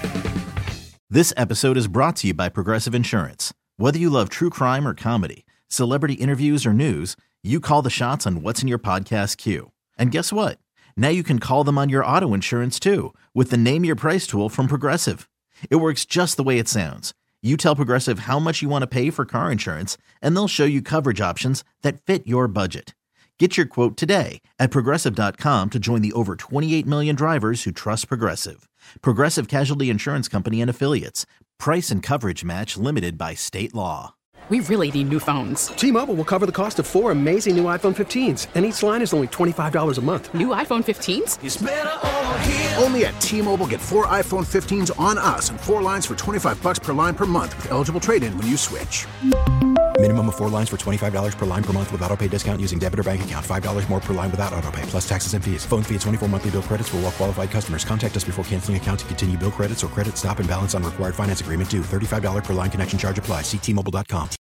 This episode is brought to you by Progressive Insurance. Whether you love true crime or comedy, celebrity interviews or news, you call the shots on what's in your podcast queue. And guess what? Now you can call them on your auto insurance too, with the Name Your Price tool from Progressive. It works just the way it sounds. You tell Progressive how much you want to pay for car insurance, and they'll show you coverage options that fit your budget. Get your quote today at Progressive dot com to join the over twenty-eight million drivers who trust Progressive. Progressive Casualty Insurance Company and Affiliates. Price and coverage match limited by state law. We really need new phones. T-Mobile will cover the cost of four amazing new iPhone fifteens, and each line is only twenty-five dollars a month. New iPhone fifteens? It's better over here. Only at T-Mobile, get four iPhone fifteens on us and four lines for twenty-five bucks per line per month with eligible trade-in when you switch. Minimum of four lines for twenty-five dollars per line per month with autopay discount using debit or bank account. five dollars more per line without autopay, plus taxes and fees. Phone fee at twenty-four monthly bill credits for well-qualified customers. Contact us before canceling account to continue bill credits or credit stop and balance on required finance agreement due. thirty-five dollars per line connection charge applies. See T Mobile dot com.